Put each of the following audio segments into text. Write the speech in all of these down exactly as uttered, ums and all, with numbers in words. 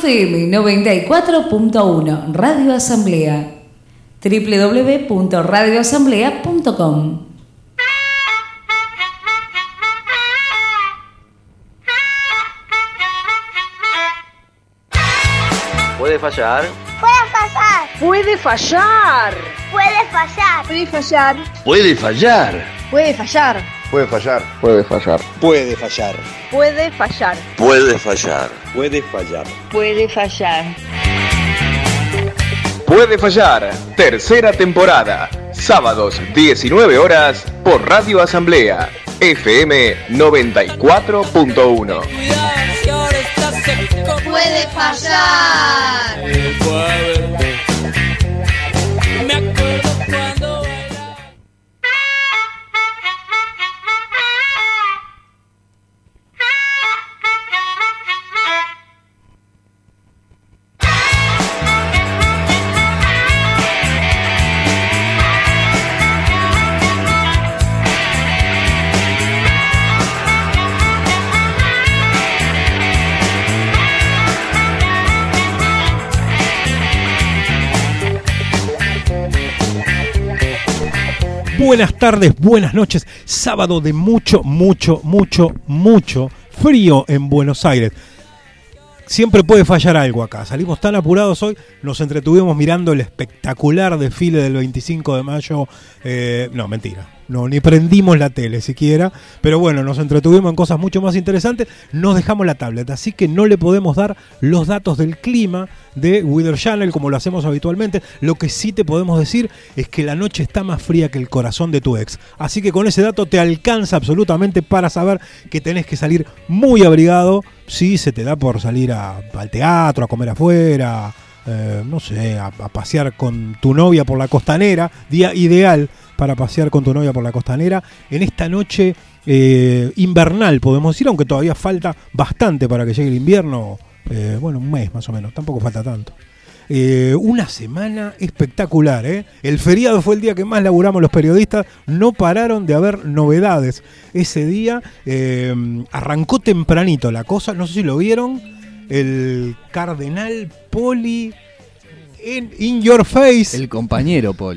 F M noventa y cuatro punto uno, Radio Asamblea. doble u doble u doble u punto radio asamblea punto com. ¿Puede fallar? Puede fallar. Puede fallar. Puede fallar. Puede fallar. Puede fallar. Puede fallar. Puede fallar. Puede fallar. Puede fallar. Puede fallar. Puede fallar. Puede fallar. Puede fallar. Puede fallar. Tercera temporada. Sábados diecinueve horas por Radio Asamblea. F M noventa y cuatro punto uno. Puede fallar. Me acuerdo cuando Buenas tardes, buenas noches. Sábado de mucho, mucho, mucho, mucho frío en Buenos Aires. Siempre puede fallar algo acá. Salimos tan apurados hoy, nos entretuvimos mirando el espectacular desfile del veinticinco de mayo. Eh, no, mentira. No, ni prendimos la tele siquiera, pero bueno, nos entretuvimos en cosas mucho más interesantes. Nos dejamos la tablet, así que no le podemos dar los datos del clima de Weather Channel como lo hacemos habitualmente. Lo que sí te podemos decir es que la noche está más fría que el corazón de tu ex. Así que con ese dato te alcanza absolutamente para saber que tenés que salir muy abrigado si se te da por salir a, al teatro, a comer afuera, eh, no sé, a, a pasear con tu novia por la costanera. Día ideal para pasear con tu novia por la costanera en esta noche eh, invernal, podemos decir, aunque todavía falta bastante para que llegue el invierno. Eh, bueno, un mes más o menos, tampoco falta tanto. Eh, una semana espectacular, ¿eh? El feriado fue el día que más laburamos los periodistas, no pararon de haber novedades. Ese día eh, arrancó tempranito la cosa, no sé si lo vieron, el cardenal Poli... In, in your face. El compañero Poli.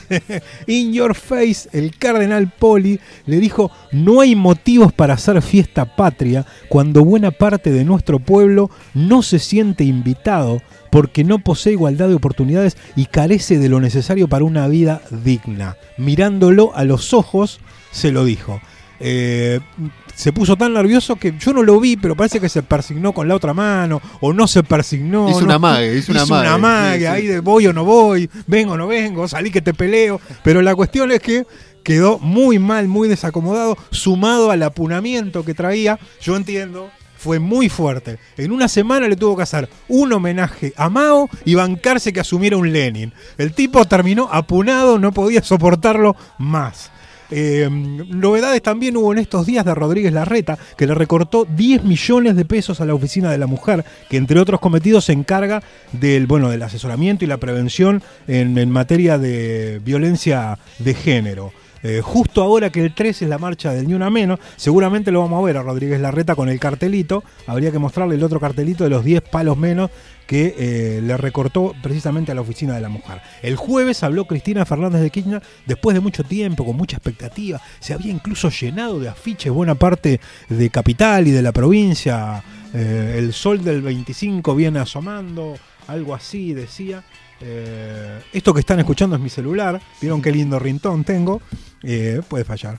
In your face, el cardenal Poli le dijo: no hay motivos para hacer fiesta patria cuando buena parte de nuestro pueblo no se siente invitado porque no posee igualdad de oportunidades y carece de lo necesario para una vida digna. Mirándolo a los ojos, se lo dijo. Eh, se puso tan nervioso que yo no lo vi, pero parece que se persignó con la otra mano, o no se persignó. Hizo no, una mague, hizo, hizo una mague. Una mague, sí, sí. Ahí de voy o no voy, vengo o no vengo, salí que te peleo. Pero la cuestión es que quedó muy mal, muy desacomodado, sumado al apunamiento que traía. Yo entiendo, fue muy fuerte. En una semana le tuvo que hacer un homenaje a Mao y bancarse que asumiera un Lenin. El tipo terminó apunado, no podía soportarlo más. Eh, novedades también hubo en estos días de Rodríguez Larreta, que le recortó diez millones de pesos a la Oficina de la Mujer, que entre otros cometidos se encarga del, bueno, del asesoramiento y la prevención en, en materia de violencia de género. Eh, justo ahora que el tres es la marcha del Ni Una Menos, seguramente lo vamos a ver a Rodríguez Larreta con el cartelito. Habría que mostrarle el otro cartelito de los diez palos menos que eh, le recortó precisamente a la Oficina de la Mujer. El jueves habló Cristina Fernández de Kirchner después de mucho tiempo, con mucha expectativa. Se había incluso llenado de afiches buena parte de Capital y de la provincia. Eh, el sol del veinticinco viene asomando, algo así decía. Eh, esto que están escuchando es mi celular. Vieron qué lindo rintón tengo. Eh, puede fallar.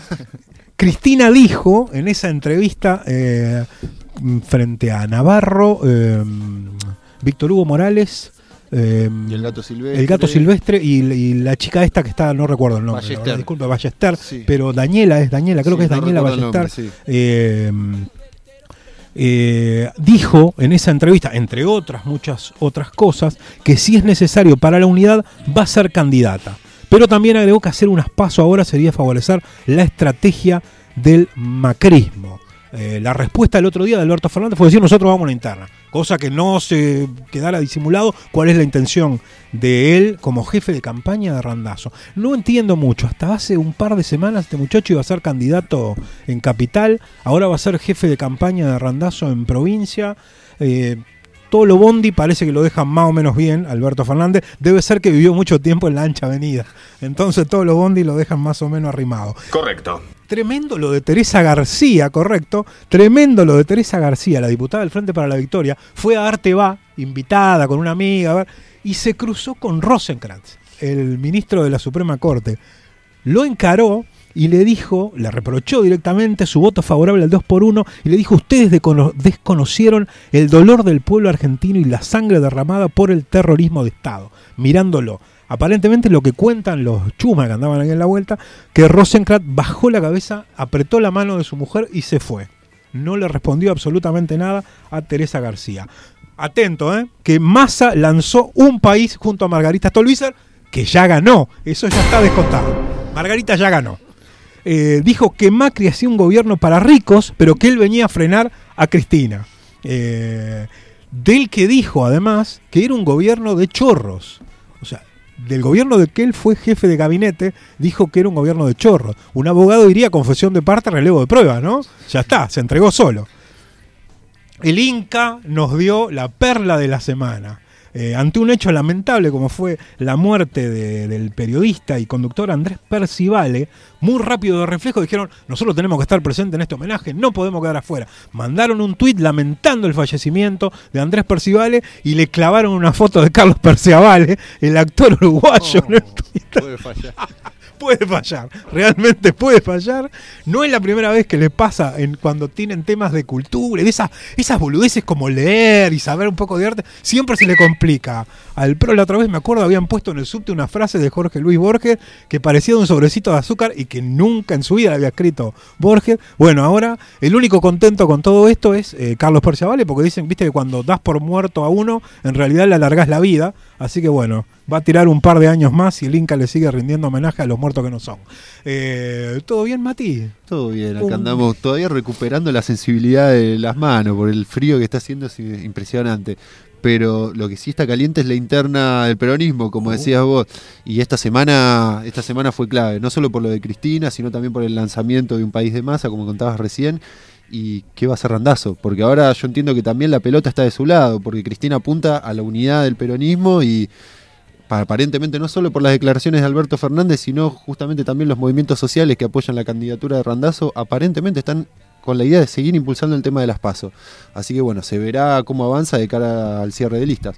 Cristina dijo en esa entrevista eh, frente a Navarro, eh, Víctor Hugo Morales, eh, y el gato silvestre, el gato silvestre y, y la chica esta que está, no recuerdo el nombre, Ballester. Verdad, disculpa, Ballester, sí. Pero Daniela es Daniela, creo sí, que es no Daniela Ballester. Nombre, sí. eh, Eh, dijo en esa entrevista, entre otras muchas otras cosas, que si es necesario para la unidad va a ser candidata, pero también agregó que hacer unas pasos ahora sería favorecer la estrategia del macrismo. Eh, la respuesta el otro día de Alberto Fernández fue decir: nosotros vamos a la interna, cosa que no se quedara disimulado cuál es la intención de él como jefe de campaña de Randazzo. No entiendo mucho, hasta hace un par de semanas este muchacho iba a ser candidato en Capital, ahora va a ser jefe de campaña de Randazzo en provincia. Eh, Todo lo bondi parece que lo dejan más o menos bien, Alberto Fernández. Debe ser que vivió mucho tiempo en la ancha avenida. Entonces todo lo bondi lo dejan más o menos arrimado. Correcto. Tremendo lo de Teresa García, correcto. Tremendo lo de Teresa García, la diputada del Frente para la Victoria. Fue a Arte Va, invitada con una amiga, a ver, y se cruzó con Rosenkrantz, el ministro de la Suprema Corte. Lo encaró y le dijo, le reprochó directamente su voto favorable al dos por uno y le dijo: ustedes desconocieron el dolor del pueblo argentino y la sangre derramada por el terrorismo de Estado. Mirándolo. Aparentemente lo que cuentan los chumas que andaban ahí en la vuelta, que Rosenkrantz bajó la cabeza, apretó la mano de su mujer y se fue. No le respondió absolutamente nada a Teresa García. Atento, ¿eh? Que Massa lanzó Un País junto a Margarita Stolbizer, que ya ganó. Eso ya está descontado. Margarita ya ganó. Eh, dijo que Macri hacía un gobierno para ricos, pero que él venía a frenar a Cristina. Eh, del que dijo, además, que era un gobierno de chorros. O sea, del gobierno de que él fue jefe de gabinete, dijo que era un gobierno de chorros. Un abogado diría confesión de parte, relevo de prueba, ¿no? Ya está, se entregó solo. El Inca nos dio la perla de la semana. Eh, ante un hecho lamentable como fue la muerte de, del periodista y conductor Andrés Percivale, muy rápido de reflejo dijeron: nosotros tenemos que estar presentes en este homenaje, no podemos quedar afuera. Mandaron un tuit lamentando el fallecimiento de Andrés Percivale y le clavaron una foto de Carlos Percivale, el actor uruguayo, oh, en el Twitter. Puede fallar. Puede fallar, realmente puede fallar. No es la primera vez que le pasa en cuando tienen temas de cultura, de esas, esas boludeces como leer y saber un poco de arte, siempre se le complica. Al pro la otra vez me acuerdo habían puesto en el subte una frase de Jorge Luis Borges que parecía de un sobrecito de azúcar y que nunca en su vida la había escrito Borges. Bueno, ahora el único contento con todo esto es eh, Carlos Percivale, porque dicen, viste, que cuando das por muerto a uno, en realidad le alargás la vida. Así que bueno, va a tirar un par de años más y el Inca le sigue rindiendo homenaje a los muertos que no son. Eh, ¿Todo bien, Mati? Todo bien, acá Un... andamos todavía recuperando la sensibilidad de las manos por el frío que está haciendo, es impresionante. Pero lo que sí está caliente es la interna del peronismo, como decías vos. Y esta semana, esta semana fue clave, no solo por lo de Cristina, sino también por el lanzamiento de Un País de Massa, como contabas recién. ¿Y qué va a hacer Randazzo? Porque ahora yo entiendo que también la pelota está de su lado, porque Cristina apunta a la unidad del peronismo y aparentemente no solo por las declaraciones de Alberto Fernández, sino justamente también los movimientos sociales que apoyan la candidatura de Randazzo, aparentemente están con la idea de seguir impulsando el tema de las PASO. Así que bueno, se verá cómo avanza de cara al cierre de listas.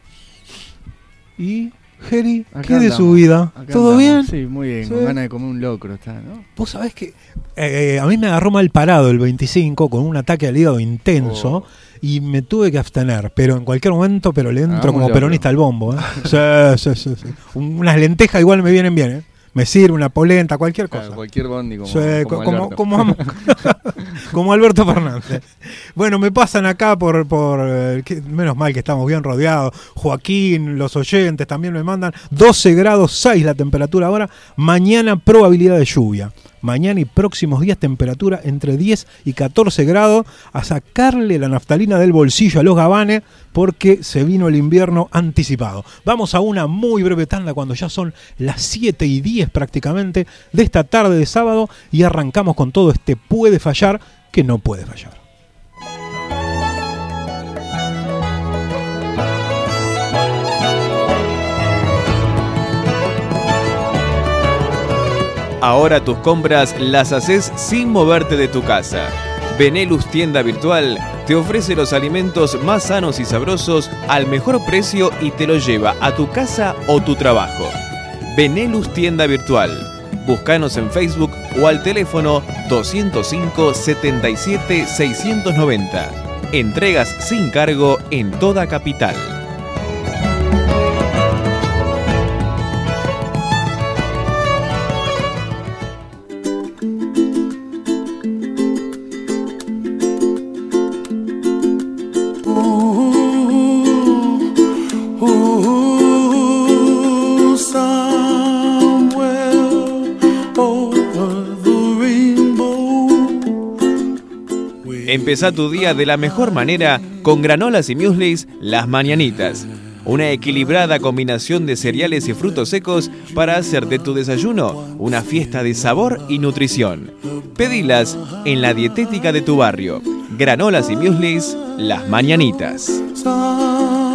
Y... Geri, Acá ¿qué de andamos, su vida? ¿Todo andamos. bien? Sí, muy bien, ¿Sí? Con ganas de comer un locro está, ¿no? Vos sabés que eh, a mí me agarró mal parado el veinticinco con un ataque al hígado intenso oh. y me tuve que abstener, pero en cualquier momento, pero le entro Hagamos como peronista al bombo. ¿eh? sí, sí, sí, sí. Unas lentejas igual me vienen bien, ¿eh? Me sirve una polenta, cualquier cosa. Claro, cualquier bondi como, sí, como, como, Alberto. como, como Alberto Fernández. Bueno, me pasan acá por, por eh, que, menos mal que estamos bien rodeados. Joaquín, los oyentes también me mandan doce grados seis la temperatura ahora. Mañana probabilidad de lluvia. Mañana y próximos días temperatura entre diez y catorce grados. A sacarle la naftalina del bolsillo a los gabanes porque se vino el invierno anticipado. Vamos a una muy breve tanda cuando ya son las siete y diez prácticamente de esta tarde de sábado y arrancamos con todo este puede fallar que no puede fallar. Ahora tus compras las haces sin moverte de tu casa. Benelux Tienda Virtual te ofrece los alimentos más sanos y sabrosos al mejor precio y te los lleva a tu casa o tu trabajo. Benelux Tienda Virtual. Búscanos en Facebook o al teléfono doscientos cinco, setenta y siete, seiscientos noventa. Entregas sin cargo en toda capital. Empezá tu día de la mejor manera con granolas y mueslis Las Mañanitas. Una equilibrada combinación de cereales y frutos secos para hacer de tu desayuno una fiesta de sabor y nutrición. Pedilas en la dietética de tu barrio. Granolas y mueslis Las Mañanitas.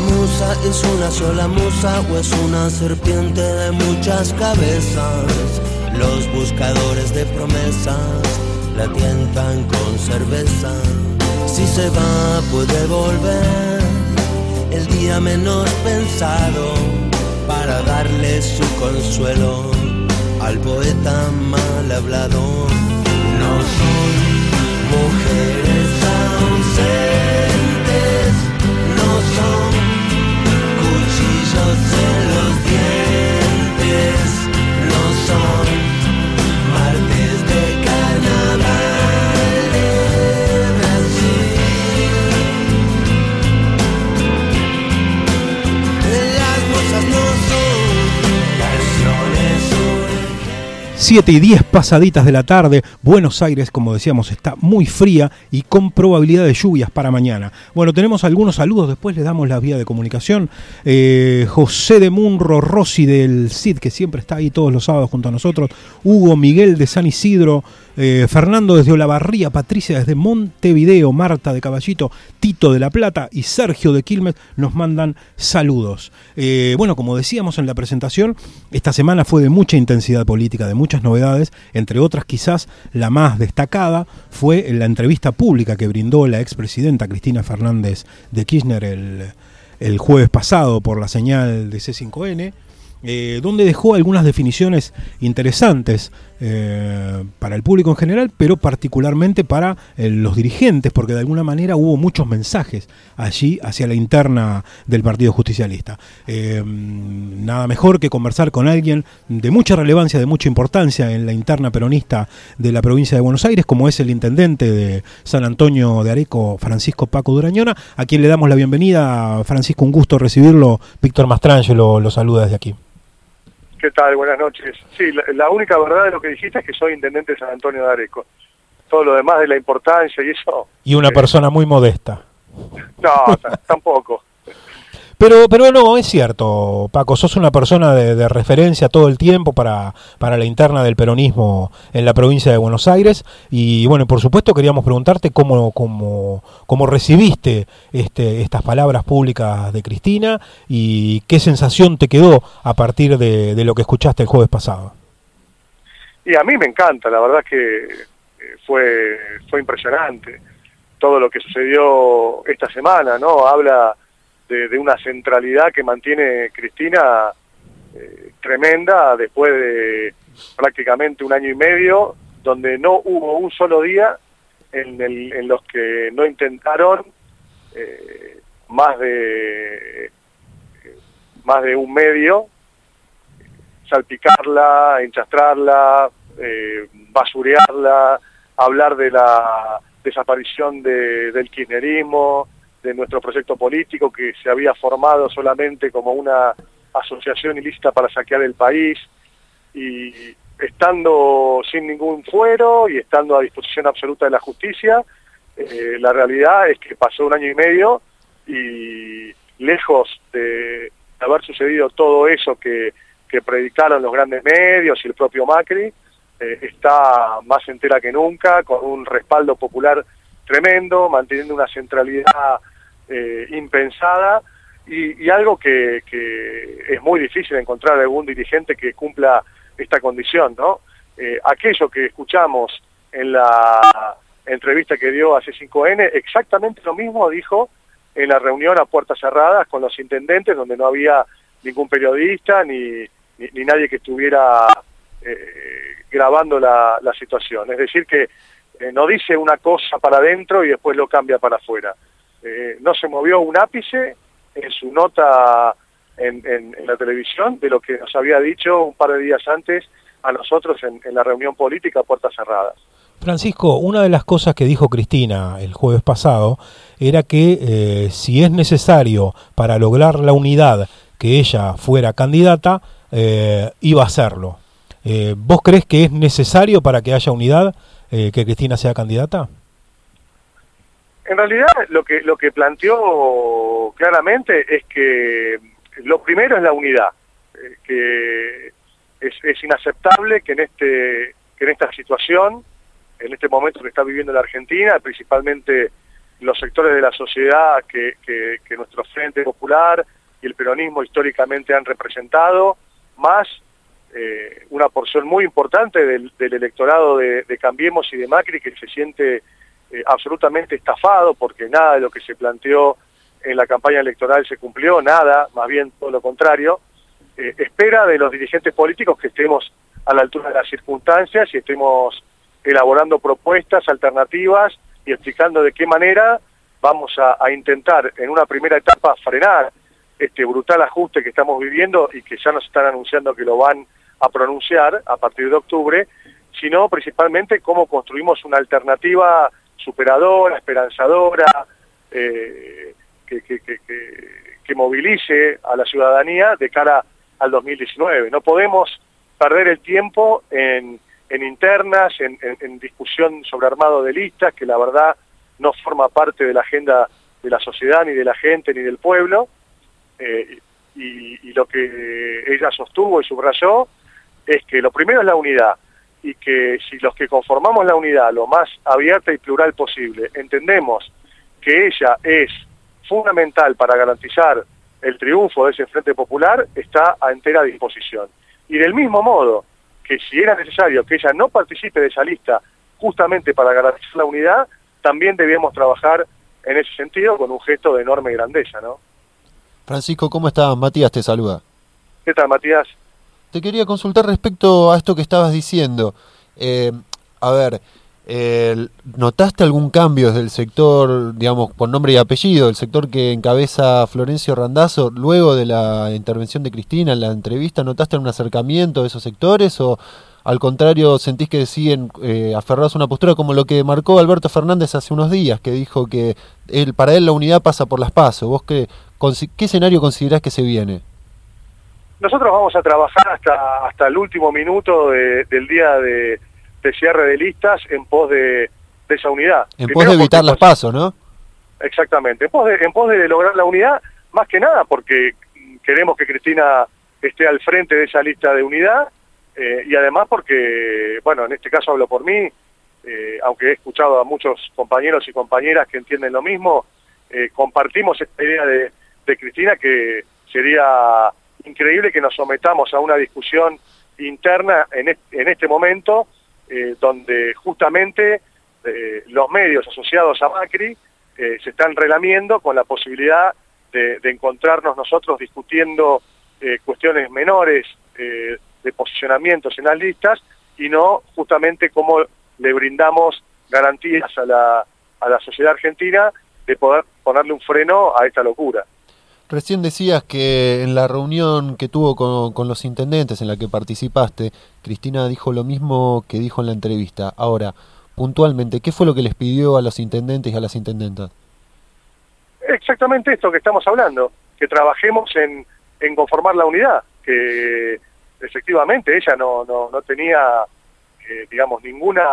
musa es una sola musa o es una serpiente de muchas cabezas. Los buscadores de promesas la tientan con cerveza. Si se va puede volver el día menos pensado para darle su consuelo al poeta mal hablado. No son mujeres ausentes, no son cuchillos en los dientes, no son martes de carnaval de Brasil. Las musas no son canciones. siete y diez pasaditas de la tarde. Buenos Aires, como decíamos, está muy fría y con probabilidad de lluvias para mañana. Bueno, tenemos algunos saludos, después le damos la vía de comunicación. Eh, José de Munro, Rosy del C I D, que siempre está ahí todos los sábados junto a nosotros. Hugo, Miguel de San Isidro, eh, Fernando desde Olavarría, Patricia desde Montevideo, Marta de Caballito, Tito de La Plata y Sergio de Quilmes nos mandan saludos. Eh, bueno, como decíamos en la presentación, esta semana fue de mucha intensidad política, de muchas novedades, entre otras quizás la más destacada fue la entrevista pública que brindó la expresidenta Cristina Fernández de Kirchner el, el jueves pasado por la señal de C cinco N, eh, donde dejó algunas definiciones interesantes eh, para el público en general, pero particularmente para eh, los dirigentes, porque de alguna manera hubo muchos mensajes allí hacia la interna del Partido Justicialista. Eh, nada mejor que conversar con alguien de mucha relevancia, de mucha importancia en la interna peronista de la provincia de Buenos Aires, como es el intendente de San Antonio de Areco, Francisco Paco Durañona, a quien le damos la bienvenida. Francisco, un gusto recibirlo. Víctor Mastrangelo lo saluda desde aquí. ¿Qué tal? Buenas noches. Sí, la, la única verdad de lo que dijiste es que soy intendente de San Antonio de Areco. Todo lo demás de la importancia y eso... Y una eh, persona muy modesta. No, t- tampoco. Pero, pero no, es cierto, Paco, sos una persona de, de referencia todo el tiempo para, para la interna del peronismo en la provincia de Buenos Aires. Y bueno, por supuesto queríamos preguntarte cómo, cómo, cómo recibiste este, estas palabras públicas de Cristina y qué sensación te quedó a partir de, de lo que escuchaste el jueves pasado. Y a mí me encanta, la verdad que fue, fue impresionante todo lo que sucedió esta semana, ¿no? Habla... De, de una centralidad que mantiene Cristina eh, tremenda después de prácticamente un año y medio, donde no hubo un solo día en, el, en los que no intentaron eh, más de eh, más de un medio salpicarla, enchastrarla, eh, basurearla, hablar de la desaparición de, del kirchnerismo, de nuestro proyecto político que se había formado solamente como una asociación ilícita para saquear el país, y estando sin ningún fuero y estando a disposición absoluta de la justicia, eh, la realidad es que pasó un año y medio y lejos de haber sucedido todo eso que, que predicaron los grandes medios y el propio Macri, eh, está más entera que nunca, con un respaldo popular tremendo, manteniendo una centralidad eh, impensada y, y algo que, que es muy difícil encontrar algún dirigente que cumpla esta condición, ¿no? Eh, aquello que escuchamos en la entrevista que dio a C cinco N, exactamente lo mismo dijo en la reunión a puertas cerradas con los intendentes, donde no había ningún periodista ni, ni, ni nadie que estuviera eh, grabando la, la situación. Es decir que Eh, no dice una cosa para adentro y después lo cambia para afuera. Eh, no se movió un ápice en su nota en, en, en la televisión de lo que nos había dicho un par de días antes a nosotros en, en la reunión política a puertas cerradas. Francisco, una de las cosas que dijo Cristina el jueves pasado era que eh, si es necesario para lograr la unidad que ella fuera candidata, eh, iba a hacerlo. Eh, ¿Vos crees que es necesario para que haya unidad Eh, que Cristina sea candidata? En realidad lo que lo que planteó claramente es que lo primero es la unidad, eh, que es, es inaceptable que en este que en esta situación, en este momento que está viviendo la Argentina, principalmente los sectores de la sociedad que, que, que nuestro Frente Popular y el peronismo históricamente han representado, más eh, una porción muy importante del, del electorado de, de Cambiemos y de Macri, que se siente eh, absolutamente estafado porque nada de lo que se planteó en la campaña electoral se cumplió, nada, más bien todo lo contrario. Eh, espera de los dirigentes políticos que estemos a la altura de las circunstancias y estemos elaborando propuestas alternativas y explicando de qué manera vamos a, a intentar en una primera etapa frenar este brutal ajuste que estamos viviendo y que ya nos están anunciando que lo van a pronunciar a partir de octubre, sino principalmente cómo construimos una alternativa superadora, esperanzadora, eh, que, que, que, que, que movilice a la ciudadanía de cara al dos mil diecinueve. No podemos perder el tiempo en, en internas, en, en, en discusión sobre armado de listas, que la verdad no forma parte de la agenda de la sociedad, ni de la gente, ni del pueblo. Eh, y, y lo que ella sostuvo y subrayó es que lo primero es la unidad, y que si los que conformamos la unidad lo más abierta y plural posible entendemos que ella es fundamental para garantizar el triunfo de ese Frente Popular, está a entera disposición. Y del mismo modo que si era necesario que ella no participe de esa lista justamente para garantizar la unidad, también debíamos trabajar en ese sentido con un gesto de enorme grandeza, ¿no? Francisco, ¿cómo estás? Matías te saluda. ¿Qué tal, Matías? Te quería consultar respecto a esto que estabas diciendo. Eh, a ver, eh, ¿notaste algún cambio desde el sector, digamos, por nombre y apellido, el sector que encabeza Florencio Randazzo, luego de la intervención de Cristina en la entrevista? ¿Notaste un acercamiento de esos sectores o al contrario sentís que siguen eh, aferrados a una postura como lo que marcó Alberto Fernández hace unos días, que dijo que él, para él la unidad pasa por las PASO? ¿Vos qué, qué escenario considerás que se viene? Nosotros vamos a trabajar hasta hasta el último minuto de, del día de, de cierre de listas en pos de, de esa unidad. En Primero pos de evitar porque, las PASO, ¿no? Exactamente, en pos, de, en pos de lograr la unidad, más que nada porque queremos que Cristina esté al frente de esa lista de unidad, eh, y además porque, bueno, en este caso hablo por mí, eh, aunque he escuchado a muchos compañeros y compañeras que entienden lo mismo, eh, compartimos esta idea de, de Cristina, que sería increíble que nos sometamos a una discusión interna en este, en este momento, eh, donde justamente eh, los medios asociados a Macri eh, se están relamiendo con la posibilidad de, de encontrarnos nosotros discutiendo eh, cuestiones menores eh, de posicionamientos en las listas, y no justamente cómo le brindamos garantías a la, a la sociedad argentina de poder ponerle un freno a esta locura. Recién decías que en la reunión que tuvo con, con los intendentes en la que participaste, Cristina dijo lo mismo que dijo en la entrevista. Ahora, puntualmente, ¿qué fue lo que les pidió a los intendentes y a las intendentas? Exactamente esto que estamos hablando, que trabajemos en, en conformar la unidad, que efectivamente ella no, no, no tenía, eh, digamos, ninguna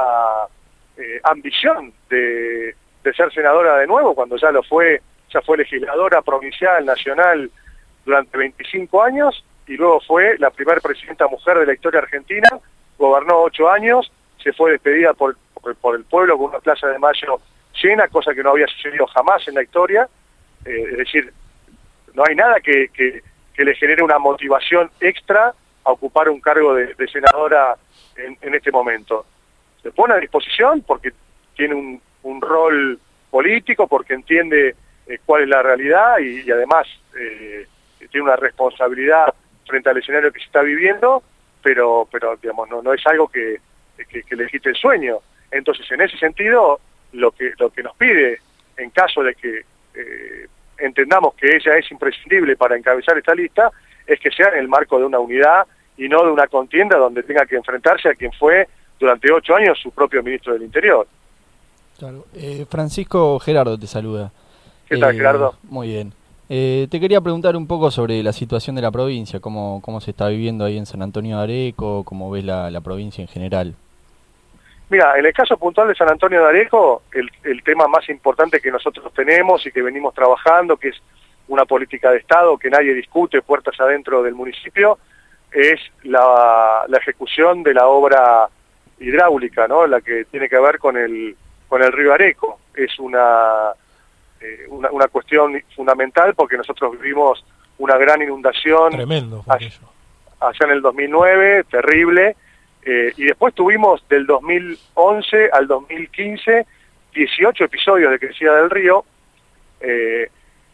eh, ambición de, de ser senadora de nuevo, cuando ya lo fue. Ya fue legisladora provincial, nacional, durante veinticinco años, y luego fue la primera presidenta mujer de la historia argentina, gobernó ocho años, se fue despedida por, por, por el pueblo con una Plaza de Mayo llena, cosa que no había sucedido jamás en la historia. Eh, es decir, no hay nada que, que, que le genere una motivación extra a ocupar un cargo de, de senadora en, en este momento. Se pone a disposición porque tiene un, un rol político, porque entiende Eh, cuál es la realidad y, y además eh, tiene una responsabilidad frente al escenario que se está viviendo, pero pero digamos no no es algo que, que, que le quite el sueño. Entonces, en ese sentido, lo que lo que nos pide, en caso de que eh, entendamos que ella es imprescindible para encabezar esta lista, es que sea en el marco de una unidad y no de una contienda donde tenga que enfrentarse a quien fue durante ocho años su propio ministro del Interior. Claro. Eh, Francisco, Gerardo te saluda. ¿Qué tal, eh, Gerardo? Muy bien. Eh, te quería preguntar un poco sobre la situación de la provincia, cómo, cómo se está viviendo ahí en San Antonio de Areco, cómo ves la, la provincia en general. Mira, en el caso puntual de San Antonio de Areco, el, el tema más importante que nosotros tenemos y que venimos trabajando, que es una política de Estado que nadie discute puertas adentro del municipio, es la, la ejecución de la obra hidráulica, ¿no? La que tiene que ver con el, con el río Areco. Es una eh, una, una cuestión fundamental, porque nosotros vivimos una gran inundación. Tremendo. Allá, allá en el dos mil nueve, terrible, eh, y después tuvimos del dos mil once al dos mil quince dieciocho episodios de crecida del río. Eh,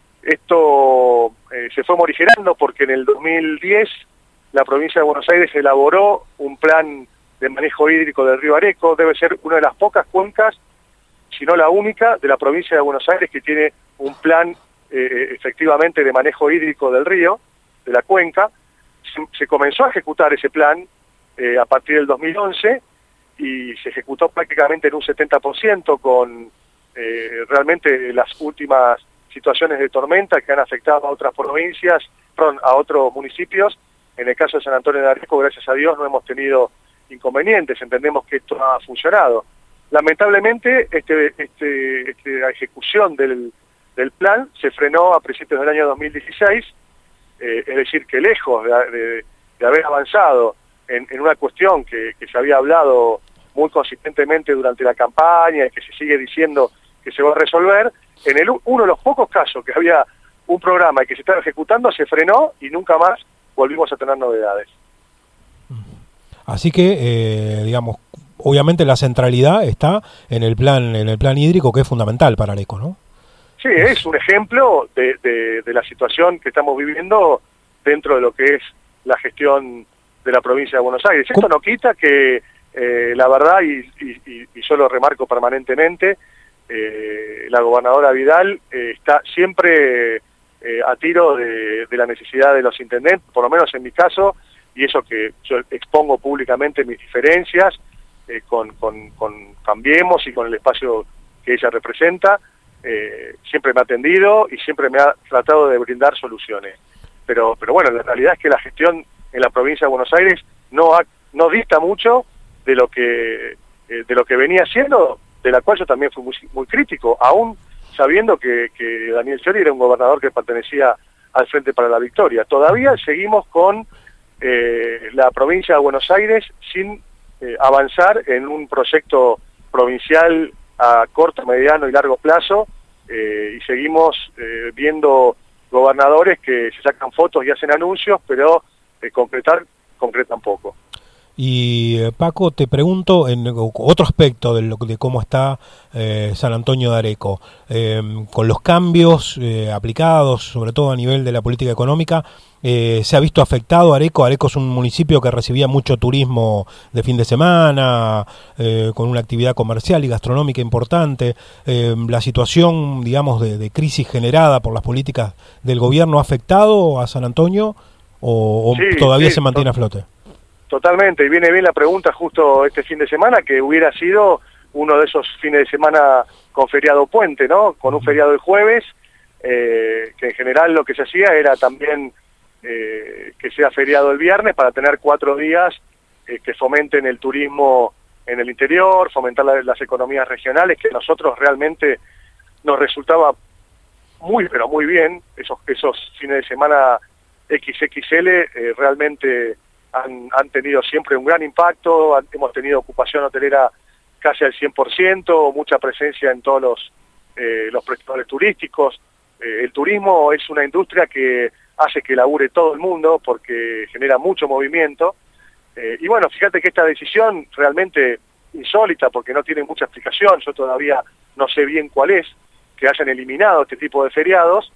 esto eh, se fue morigerando porque en el dos mil diez la provincia de Buenos Aires elaboró un plan de manejo hídrico del río Areco. Debe ser una de las pocas cuencas, si no la única, de la provincia de Buenos Aires que tiene un plan eh, efectivamente de manejo hídrico del río, de la cuenca. Se, se comenzó a ejecutar ese plan eh, a partir del dos mil once y se ejecutó prácticamente en un setenta por ciento con eh, realmente las últimas situaciones de tormenta que han afectado a otras provincias, perdón, a otros municipios. En el caso de San Antonio de Areco, gracias a Dios, no hemos tenido inconvenientes, entendemos que esto ha funcionado. Lamentablemente, este, este, esta ejecución del, del plan se frenó a principios del año dos mil dieciséis, eh, es decir, que lejos de, de, de haber avanzado en, en una cuestión que, que se había hablado muy consistentemente durante la campaña y que se sigue diciendo que se va a resolver, en el, uno de los pocos casos que había un programa y que se estaba ejecutando, se frenó y nunca más volvimos a tener novedades. Así que, eh, digamos, obviamente la centralidad está en el plan en el plan hídrico, que es fundamental para Areco, ¿no? Sí, es un ejemplo de, de, de la situación que estamos viviendo dentro de lo que es la gestión de la provincia de Buenos Aires. Esto no quita que, eh, la verdad, y, y, y yo lo remarco permanentemente, eh, la gobernadora Vidal eh, está siempre eh, a tiro de, de la necesidad de los intendentes, por lo menos en mi caso, y eso que yo expongo públicamente mis diferencias eh, con, con, con Cambiemos y con el espacio que ella representa. Eh, siempre me ha atendido y siempre me ha tratado de brindar soluciones. Pero, pero bueno, la realidad es que la gestión en la provincia de Buenos Aires no ha, no dista mucho de lo que eh, de lo que venía haciendo, de la cual yo también fui muy, muy crítico, aún sabiendo que, que Daniel Scioli era un gobernador que pertenecía al Frente para la Victoria. Todavía seguimos con eh, la provincia de Buenos Aires sin eh, avanzar en un proyecto provincial a corto, mediano y largo plazo, eh, y seguimos eh, viendo gobernadores que se sacan fotos y hacen anuncios, pero eh, concretar, concretan poco. Y eh, Paco, te pregunto en otro aspecto de, lo, de cómo está eh, San Antonio de Areco, eh, con los cambios eh, aplicados, sobre todo a nivel de la política económica, eh, ¿se ha visto afectado Areco? Areco es un municipio que recibía mucho turismo de fin de semana, eh, con una actividad comercial y gastronómica importante. Eh, ¿La situación, digamos, de, de crisis generada por las políticas del gobierno ha afectado a San Antonio o, o sí, todavía sí, se mantiene to- a flote? Totalmente, y viene bien la pregunta justo este fin de semana, que hubiera sido uno de esos fines de semana con feriado puente, ¿no? Con un feriado el jueves, eh, que en general lo que se hacía era también eh, que sea feriado el viernes para tener cuatro días eh, que fomenten el turismo en el interior, fomentar la, las economías regionales, que a nosotros realmente nos resultaba muy, pero muy bien. Esos, esos fines de semana equis equis ele eh, realmente Han, han tenido siempre un gran impacto, han, hemos tenido ocupación hotelera casi al cien por ciento, mucha presencia en todos los, eh, los prestadores turísticos. Eh, el turismo es una industria que hace que labure todo el mundo porque genera mucho movimiento. Eh, y bueno, fíjate que esta decisión realmente insólita, porque no tiene mucha explicación, yo todavía no sé bien cuál es, que hayan eliminado este tipo de feriados,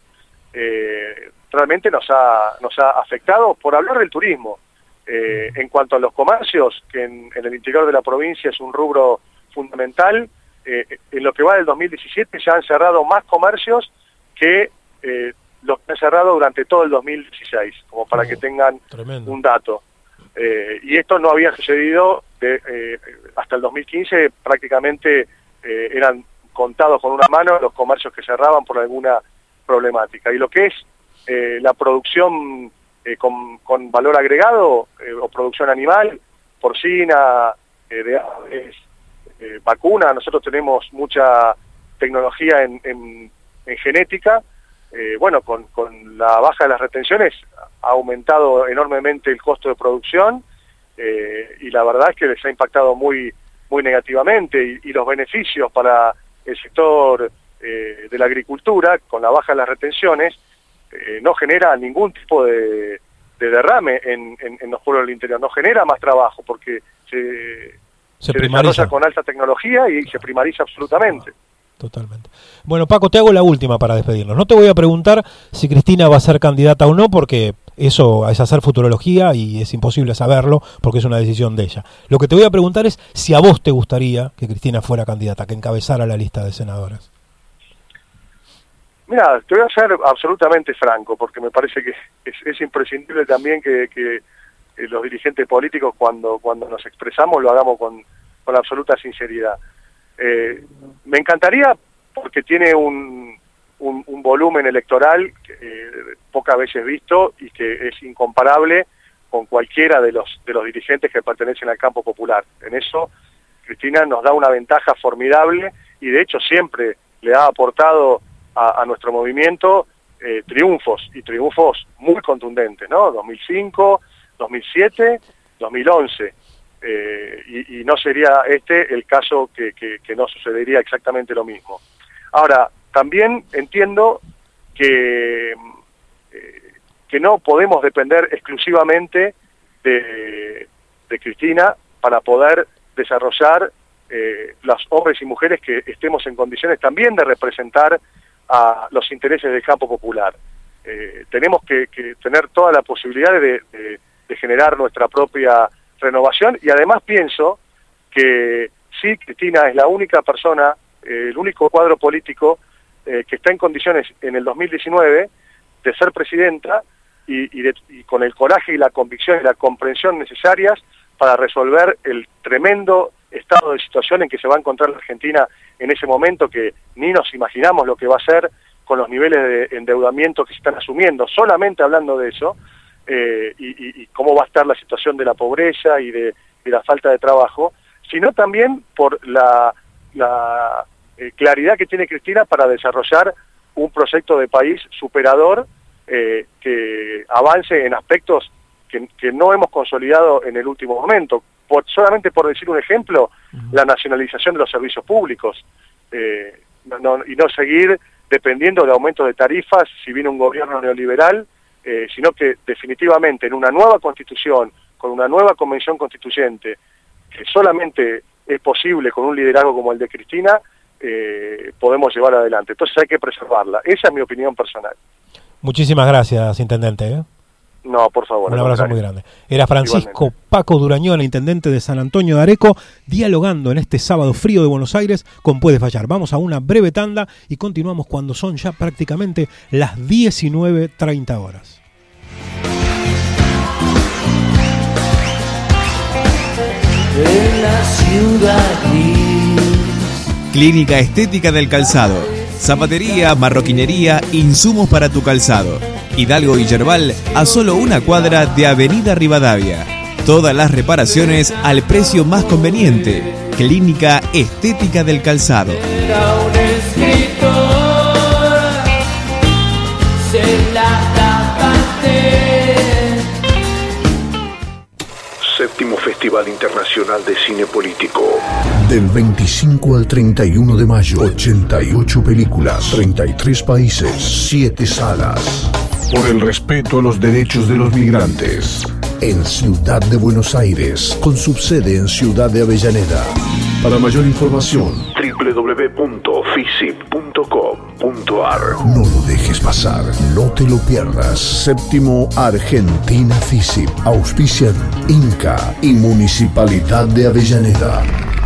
eh, realmente nos ha, nos ha afectado por hablar del turismo. Eh, en cuanto a los comercios, que en, en el interior de la provincia es un rubro fundamental, eh, en lo que va del dos mil diecisiete ya han cerrado más comercios que eh, los que han cerrado durante todo el dos mil dieciséis, como para oh, que tengan tremendo. Un dato. Eh, y esto no había sucedido de, eh, hasta el dos mil quince, prácticamente eh, eran contados con una mano los comercios que cerraban por alguna problemática. Y lo que es eh, la producción Eh, con, con valor agregado eh, o producción animal, porcina, eh, de aves, eh, vacuna, nosotros tenemos mucha tecnología en, en, en genética, eh, bueno, con, con la baja de las retenciones ha aumentado enormemente el costo de producción eh, y la verdad es que les ha impactado muy, muy negativamente y, y los beneficios para el sector eh, de la agricultura, con la baja de las retenciones, eh, no genera ningún tipo de, de derrame en, en, en los pueblos del interior, no genera más trabajo, porque se, se, se desarrolla con alta tecnología y se primariza absolutamente. Totalmente. Bueno, Paco, te hago la última para despedirnos. No te voy a preguntar si Cristina va a ser candidata o no, porque eso es hacer futurología y es imposible saberlo, porque es una decisión de ella. Lo que te voy a preguntar es si a vos te gustaría que Cristina fuera candidata, que encabezara la lista de senadoras. Mira, te voy a ser absolutamente franco, porque me parece que es, es imprescindible también que, que los dirigentes políticos, cuando, cuando nos expresamos, lo hagamos con, con absoluta sinceridad. Eh, me encantaría, porque tiene un, un, un volumen electoral que, eh, pocas veces visto y que es incomparable con cualquiera de los, de los dirigentes que pertenecen al campo popular. En eso, Cristina nos da una ventaja formidable y de hecho siempre le ha aportado a, a nuestro movimiento eh, triunfos, y triunfos muy contundentes, ¿no? dos mil cinco, dos mil siete, dos mil once. Eh, y, y no sería este el caso que, que, que no sucedería exactamente lo mismo. Ahora, también entiendo que, eh, que no podemos depender exclusivamente de, de Cristina para poder desarrollar eh, los hombres y mujeres que estemos en condiciones también de representar a los intereses del campo popular. Eh, tenemos que, que tener todas las posibilidades de, de, de generar nuestra propia renovación, y además pienso que sí, Cristina es la única persona, eh, el único cuadro político eh, que está en condiciones en el dos mil diecinueve de ser presidenta y, y, de, y con el coraje y la convicción y la comprensión necesarias para resolver el tremendo estado de situación en que se va a encontrar la Argentina en ese momento, que ni nos imaginamos lo que va a ser con los niveles de endeudamiento que se están asumiendo, solamente hablando de eso. Eh, y, y, y cómo va a estar la situación de la pobreza y de, de la falta de trabajo, sino también por la, la eh, claridad que tiene Cristina para desarrollar un proyecto de país superador eh, que avance en aspectos que, que no hemos consolidado en el último momento. Por, solamente por decir un ejemplo, uh-huh. la nacionalización de los servicios públicos, eh, no, no, y no seguir dependiendo de aumentos de tarifas si viene un gobierno neoliberal, Eh, sino que definitivamente en una nueva constitución, con una nueva convención constituyente, que solamente es posible con un liderazgo como el de Cristina, eh, podemos llevar adelante. Entonces hay que preservarla. Esa es mi opinión personal. Muchísimas gracias, intendente. ¿eh? No, por favor. Un abrazo muy grande. Era Francisco Igualmente. Paco Durañón, intendente de San Antonio de Areco, dialogando en este sábado frío de Buenos Aires con Puede Fallar. Vamos a una breve tanda y continuamos cuando son ya prácticamente las diecinueve treinta horas. En la ciudad gris. Clínica Estética del Calzado. Zapatería, marroquinería, insumos para tu calzado. Hidalgo y Yerbal, a solo una cuadra de Avenida Rivadavia. Todas las reparaciones al precio más conveniente. Clínica Estética del Calzado. Era un escritor, se la tapaste. Séptimo Festival Internacional de Cine Político. Del veinticinco al treinta y uno de mayo, ochenta y ocho películas, treinta y tres países, siete salas. Por el respeto a los derechos de los migrantes. En Ciudad de Buenos Aires, con subsede en Ciudad de Avellaneda. Para mayor información, doble u doble u doble u punto fisip punto com punto a r. No lo dejes pasar, no te lo pierdas. Séptimo Argentina FISIP. Auspician Inca y Municipalidad de Avellaneda.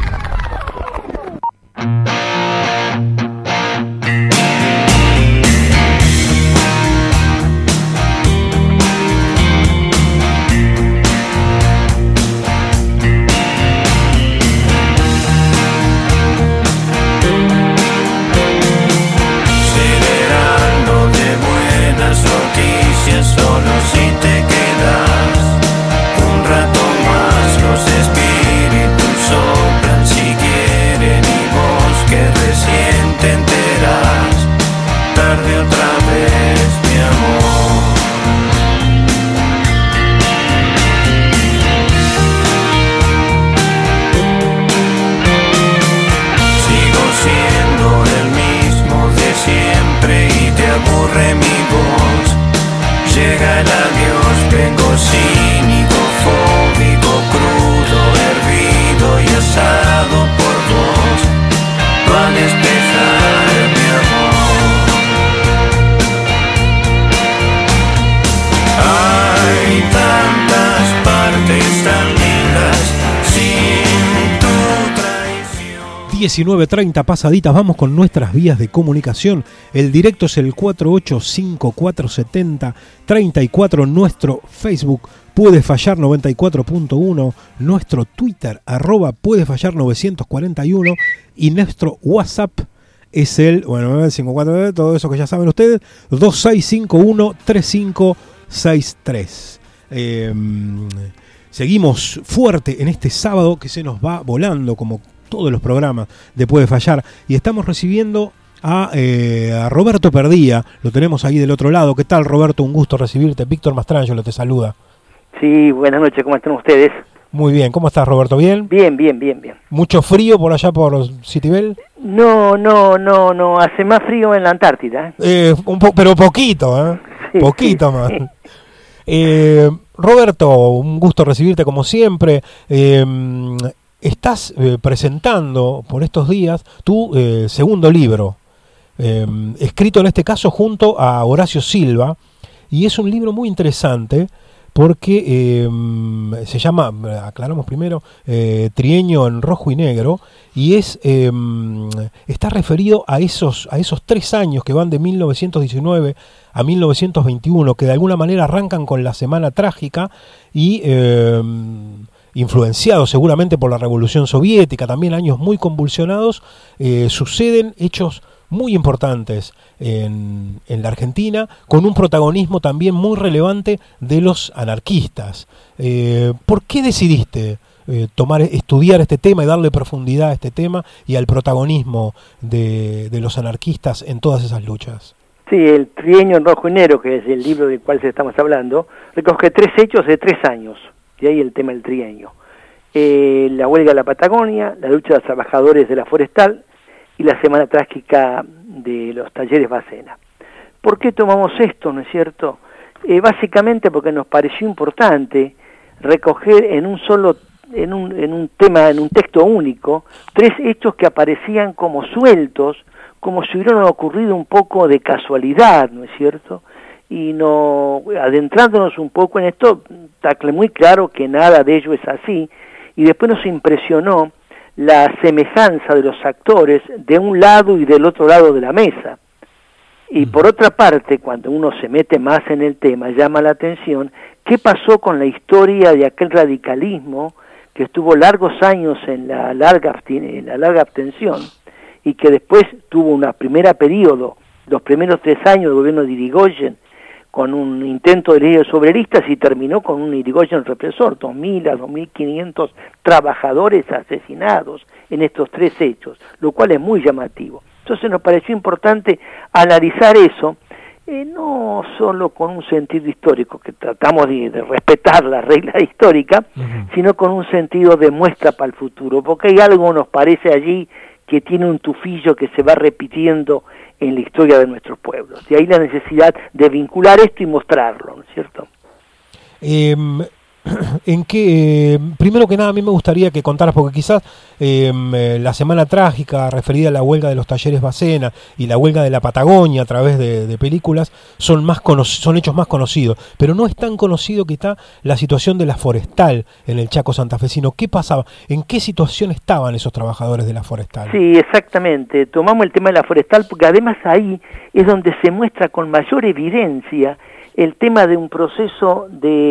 Solo si te quedas un rato más, los espíritus son llega el adiós, vengo cínico, fóbico, crudo, hervido y asado por vos, va a despejar mi amor. Hay tantas partes tan lindas sin tu traición. diecinueve treinta pasaditas, vamos con nuestras vías de comunicación. El directo es el cuatro ocho cinco cuatro siete cero tres cuatro, nuestro Facebook Puede Fallar noventa y cuatro punto uno, nuestro Twitter arroba Puede Fallar novecientos cuarenta y uno y nuestro WhatsApp es el, bueno, el cinco cuatro, todo eso que ya saben ustedes, dos seis cinco uno tres cinco seis tres. Eh, seguimos fuerte en este sábado que se nos va volando como todos los programas de Puede Fallar, y estamos recibiendo a, eh, a Roberto Perdía, lo tenemos ahí del otro lado. ¿Qué tal, Roberto? Un gusto recibirte. Víctor Mastrangelo te saluda. Sí, buenas noches, ¿cómo están ustedes? Muy bien, ¿cómo estás, Roberto? ¿Bien? Bien, bien, bien, bien. ¿Mucho frío por allá por Citibel? No, no, no, no, hace más frío en la Antártida. Eh, un po pero poquito, ¿eh? Sí, poquito sí, más. sí. Eh, Roberto, un gusto recibirte como siempre. Eh, estás eh, presentando por estos días tu eh, segundo libro, eh, escrito en este caso junto a Horacio Silva, y es un libro muy interesante porque eh, se llama, aclaramos primero, eh, Trienio en Rojo y Negro, y es eh, está referido a esos, a esos tres años que van de mil novecientos diecinueve a mil novecientos veintiuno, que de alguna manera arrancan con la Semana Trágica y eh, influenciados seguramente por la Revolución Soviética, también años muy convulsionados, eh, suceden hechos muy importantes en, en la Argentina, con un protagonismo también muy relevante de los anarquistas. Eh, ¿Por qué decidiste eh, tomar, estudiar este tema y darle profundidad a este tema y al protagonismo de, de los anarquistas en todas esas luchas? Sí, el Trienio en Rojo y Negro, que es el libro del cual estamos hablando, recoge tres hechos de tres años, de ahí el tema del trienio. Eh, la huelga de la Patagonia, la lucha de los trabajadores de la forestal y la Semana Trágica de los talleres Bacena. ¿Por qué tomamos esto, no es cierto? Eh, básicamente porque nos pareció importante recoger en un solo, en un, en un tema, en un texto único, tres hechos que aparecían como sueltos, como si hubieran ocurrido un poco de casualidad, ¿no es cierto? Y no, adentrándonos un poco en esto, está muy claro que nada de ello es así, y después nos impresionó la semejanza de los actores de un lado y del otro lado de la mesa. Y por otra parte, cuando uno se mete más en el tema, llama la atención qué pasó con la historia de aquel radicalismo que estuvo largos años en la larga, en la larga abstención y que después tuvo una primera periodo, los primeros tres años del gobierno de Irigoyen, con un intento de leyes soberanistas y terminó con un Irigoyen represor, dos mil a dos mil quinientos trabajadores asesinados en estos tres hechos, lo cual es muy llamativo. Entonces nos pareció importante analizar eso, eh, no solo con un sentido histórico, que tratamos de, de respetar la regla histórica, uh-huh. sino con un sentido de muestra para el futuro, porque hay algo, nos parece allí, que tiene un tufillo que se va repitiendo en la historia de nuestros pueblos. De ahí la necesidad de vincular esto y mostrarlo, ¿no es cierto? Eh, en que, eh, primero que nada, a mí me gustaría que contaras, porque quizás eh, la Semana Trágica referida a la huelga de los talleres Bacena y la huelga de la Patagonia a través de, de películas son más son hechos más conocidos, pero no es tan conocido que está la situación de la forestal en el Chaco santafesino. ¿Qué pasaba? ¿En qué situación estaban esos trabajadores de la forestal? Sí, exactamente. Tomamos el tema de la forestal porque además ahí es donde se muestra con mayor evidencia el tema de un proceso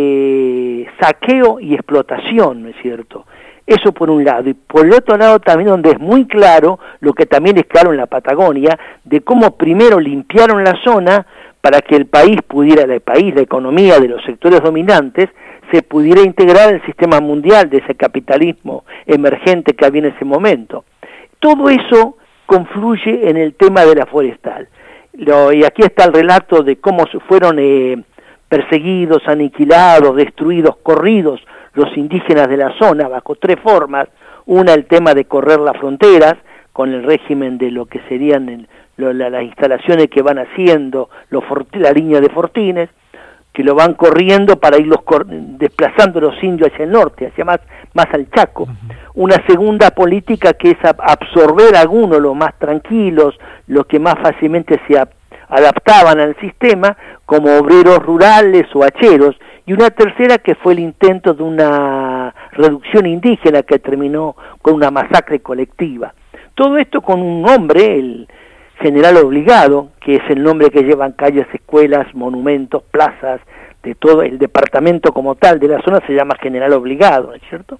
de saqueo y explotación, ¿no es cierto? Eso por un lado, y por el otro lado también donde es muy claro, lo que también es claro en la Patagonia, de cómo primero limpiaron la zona para que el país pudiera, el país, la economía de los sectores dominantes, se pudiera integrar en el sistema mundial de ese capitalismo emergente que había en ese momento. Todo eso confluye en el tema de la forestal. Lo, y aquí está el relato de cómo fueron eh, perseguidos, aniquilados, destruidos, corridos los indígenas de la zona bajo tres formas. Una, el tema de correr las fronteras con el régimen de lo que serían el, lo, la, las instalaciones que van haciendo, los, la línea de fortines. que lo van corriendo para irlos cor desplazando los indios hacia el norte, hacia más, más al Chaco. Uh-huh. Una segunda política que es absorber a algunos, los más tranquilos, los que más fácilmente se adaptaban al sistema, como obreros rurales o hacheros, y una tercera que fue el intento de una reducción indígena que terminó con una masacre colectiva. Todo esto con un nombre, el General Obligado, que es el nombre que llevan calles, escuelas, monumentos, plazas, de todo el departamento como tal de la zona se llama General Obligado, ¿no es cierto?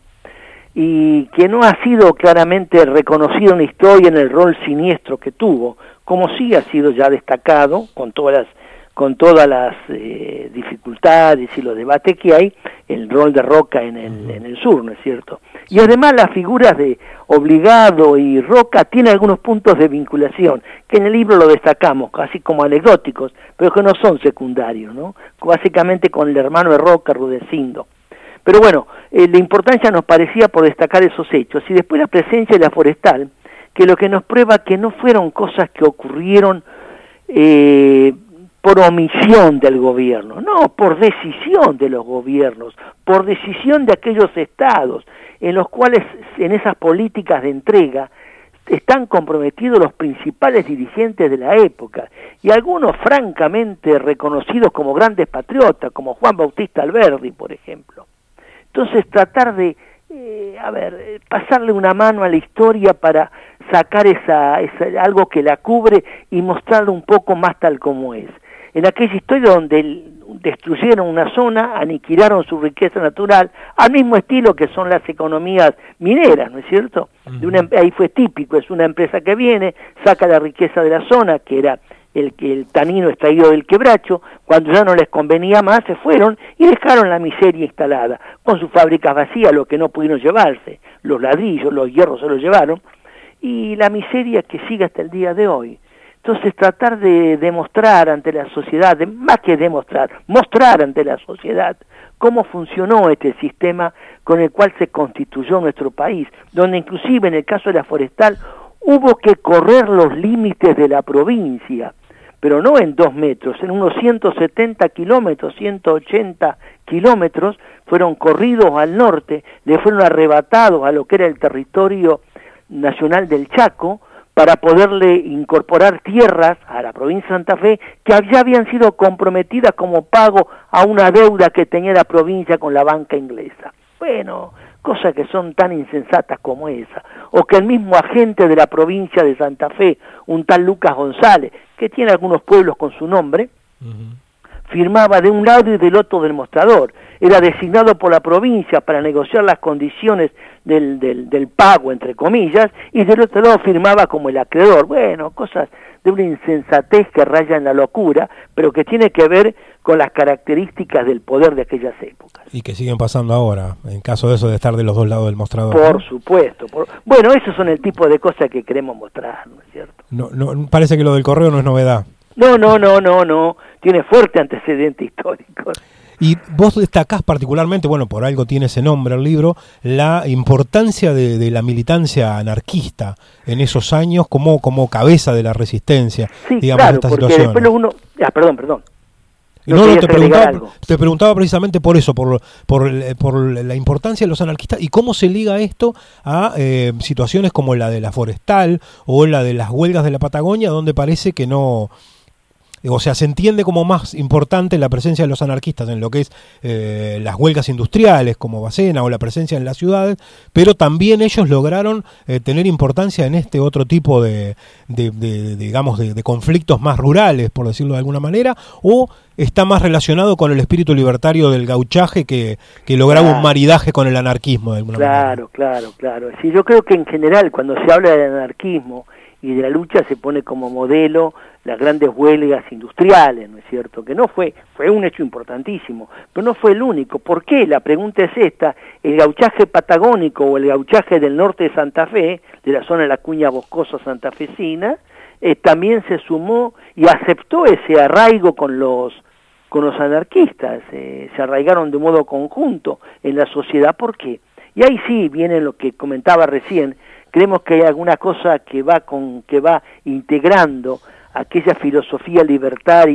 Y que no ha sido claramente reconocido en la historia en el rol siniestro que tuvo, como sí ha sido ya destacado con todas las con todas las eh, dificultades y los debates que hay, el rol de Roca en el, en el sur, ¿no es cierto? Y además las figuras de Obligado y Roca tienen algunos puntos de vinculación, que en el libro lo destacamos, casi como anecdóticos, pero que no son secundarios, ¿no? Básicamente con el hermano de Roca, Rudecindo. Pero bueno, eh, la importancia nos parecía por destacar esos hechos, y después la presencia de la forestal, que lo que nos prueba que no fueron cosas que ocurrieron eh, por omisión del gobierno, no, por decisión de los gobiernos, por decisión de aquellos estados en los cuales en esas políticas de entrega están comprometidos los principales dirigentes de la época, y algunos francamente reconocidos como grandes patriotas, como Juan Bautista Alberdi, por ejemplo. Entonces tratar de, eh, a ver, pasarle una mano a la historia para sacar esa, esa algo que la cubre y mostrarlo un poco más tal como es. En aquella historia donde el, destruyeron una zona, aniquilaron su riqueza natural, al mismo estilo que son las economías mineras, ¿no es cierto? De una, ahí fue típico, es una empresa que viene, saca la riqueza de la zona, que era el, el tanino extraído del quebracho, cuando ya no les convenía más, se fueron y dejaron la miseria instalada, con sus fábricas vacías, lo que no pudieron llevarse, los ladrillos, los hierros se los llevaron, y la miseria que sigue hasta el día de hoy. Entonces tratar de demostrar ante la sociedad, de, más que demostrar, mostrar ante la sociedad cómo funcionó este sistema con el cual se constituyó nuestro país, donde inclusive en el caso de la forestal hubo que correr los límites de la provincia, pero no en dos metros, en unos ciento setenta kilómetros, ciento ochenta kilómetros, fueron corridos al norte, le fueron arrebatados a lo que era el territorio nacional del Chaco, para poderle incorporar tierras a la provincia de Santa Fe que ya habían sido comprometidas como pago a una deuda que tenía la provincia con la banca inglesa. Bueno, cosas que son tan insensatas como esa. O que el mismo agente de la provincia de Santa Fe, un tal Lucas González, que tiene algunos pueblos con su nombre, uh-huh. firmaba de un lado y del otro del mostrador. Era designado por la provincia para negociar las condiciones del, del, del pago, entre comillas, y del otro lado firmaba como el acreedor. Bueno, cosas de una insensatez que raya en la locura, pero que tiene que ver con las características del poder de aquellas épocas. Y que siguen pasando ahora, en caso de eso de estar de los dos lados del mostrador. Por ¿no? supuesto. Por... Bueno, esos son el tipo de cosas que queremos mostrar, ¿no es cierto? No, no, parece que lo del correo no es novedad. No, no, no, no, no. Tiene fuerte antecedente histórico. Y vos destacás particularmente, bueno, por algo tiene ese nombre el libro, la importancia de, de la militancia anarquista en esos años como, como cabeza de la resistencia, sí, digamos, claro, de esta porque situación. Después uno... Ah, perdón, perdón. No, no, no te, preguntaba, te preguntaba precisamente por eso, por, por, por la importancia de los anarquistas y cómo se liga esto a eh, situaciones como la de la forestal o la de las huelgas de la Patagonia, donde parece que no... O sea, se entiende como más importante la presencia de los anarquistas en lo que es eh, las huelgas industriales como Bacena o la presencia en las ciudades, pero también ellos lograron eh, tener importancia en este otro tipo de, de, de, de digamos, de, de conflictos más rurales, por decirlo de alguna manera, o está más relacionado con el espíritu libertario del gauchaje que, que lograba claro. un maridaje con el anarquismo de alguna claro, manera. Claro, claro, claro. Sí, yo creo que en general cuando se habla del anarquismo y de la lucha se pone como modelo las grandes huelgas industriales, ¿no es cierto? Que no fue, fue un hecho importantísimo, pero no fue el único. ¿Por qué? La pregunta es esta: el gauchaje patagónico o el gauchaje del norte de Santa Fe, de la zona de la cuña boscosa santafesina, eh, también se sumó y aceptó ese arraigo con los con los anarquistas, eh, se arraigaron de modo conjunto en la sociedad. ¿Por qué? Y ahí sí viene lo que comentaba recién. Creemos que hay alguna cosa que va con que va integrando aquella filosofía libertaria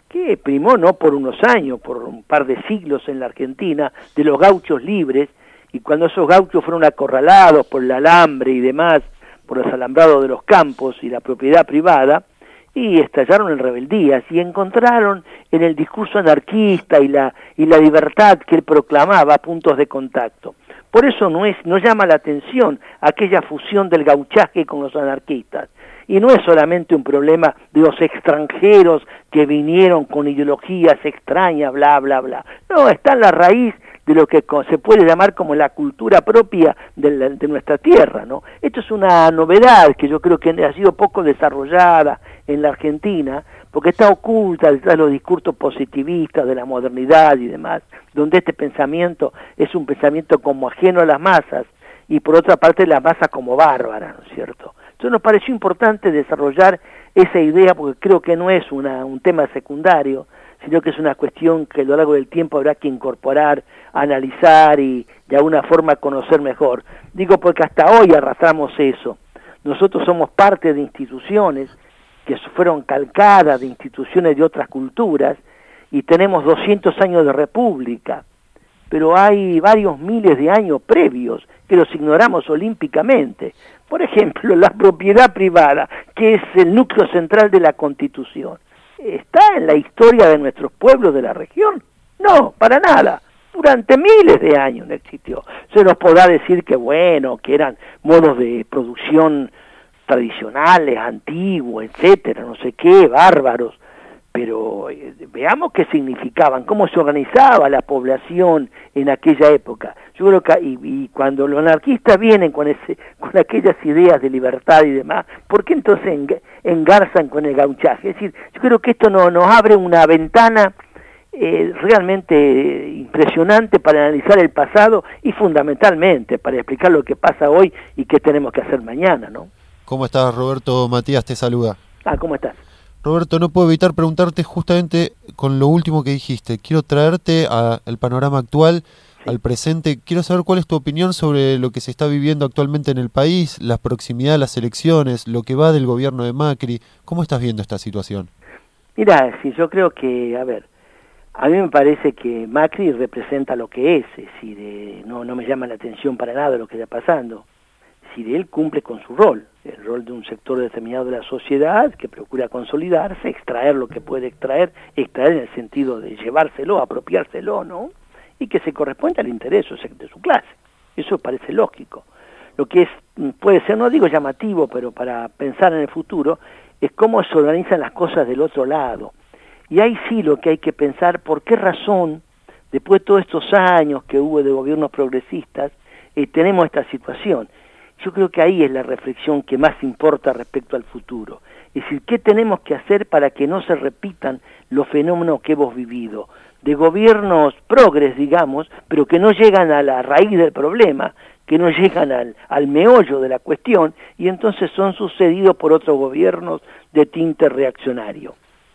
que primó no por unos años, por un par de siglos en la Argentina, de los gauchos libres, y cuando esos gauchos fueron acorralados por el alambre y demás, por los alambrados de los campos y la propiedad privada, y estallaron en rebeldías, y encontraron en el discurso anarquista y la, y la libertad que él proclamaba puntos de contacto. Por eso no, es, no llama la atención aquella fusión del gauchaje con los anarquistas. Y no es solamente un problema de los extranjeros que vinieron con ideologías extrañas, bla, bla, bla. No, está en la raíz de lo que se puede llamar como la cultura propia de, la, de nuestra tierra, ¿no? Esto es una novedad que yo creo que ha sido poco desarrollada en la Argentina, porque está oculta detrás de los discursos positivistas de la modernidad y demás, donde este pensamiento es un pensamiento como ajeno a las masas, y por otra parte las masas como bárbaras, ¿no es cierto? Entonces nos pareció importante desarrollar esa idea, porque creo que no es una, un tema secundario, sino que es una cuestión que a lo largo del tiempo habrá que incorporar, analizar y de alguna forma conocer mejor. Digo porque hasta hoy arrastramos eso. Nosotros somos parte de instituciones que fueron calcadas de instituciones de otras culturas y tenemos doscientos años de república, pero hay varios miles de años previos que los ignoramos olímpicamente. Por ejemplo, la propiedad privada, que es el núcleo central de la Constitución, ¿está en la historia de nuestros pueblos de la región? No, para nada. Durante miles de años no existió. Se nos podrá decir que bueno, que eran modos de producción tradicionales, antiguos, etcétera, no sé qué, bárbaros, pero eh, veamos qué significaban, cómo se organizaba la población en aquella época. Yo creo que y, y cuando los anarquistas vienen con ese, con aquellas ideas de libertad y demás, ¿por qué entonces eng engarzan con el gauchaje? Es decir, yo creo que esto no, nos abre una ventana eh, realmente impresionante para analizar el pasado y fundamentalmente para explicar lo que pasa hoy y qué tenemos que hacer mañana, ¿no? ¿Cómo estás, Roberto? Matías te saluda. Ah, ¿cómo estás? Roberto, no puedo evitar preguntarte justamente con lo último que dijiste. Quiero traerte al panorama actual, sí. al presente. Quiero saber cuál es tu opinión sobre lo que se está viviendo actualmente en el país, la proximidad a las elecciones, lo que va del gobierno de Macri. ¿Cómo estás viendo esta situación? Mira, sí, yo creo que, a ver, a mí me parece que Macri representa lo que es, es decir, eh, no, no me llama la atención para nada lo que está pasando. Si él cumple con su rol, el rol de un sector determinado de la sociedad que procura consolidarse, extraer lo que puede extraer, extraer en el sentido de llevárselo, apropiárselo, ¿no? Y que se corresponde al interés de su clase. Eso parece lógico. Lo que es puede ser, no digo llamativo, pero para pensar en el futuro, es cómo se organizan las cosas del otro lado. Y ahí sí lo que hay que pensar, por qué razón, después de todos estos años que hubo de gobiernos progresistas, eh, tenemos esta situación. Yo creo que ahí es la reflexión que más importa respecto al futuro. Es decir, ¿qué tenemos que hacer para que no se repitan los fenómenos que hemos vivido? De gobiernos progres, digamos, pero que no llegan a la raíz del problema, que no llegan al, al meollo de la cuestión, y entonces son sucedidos por otros gobiernos de tinte reaccionario.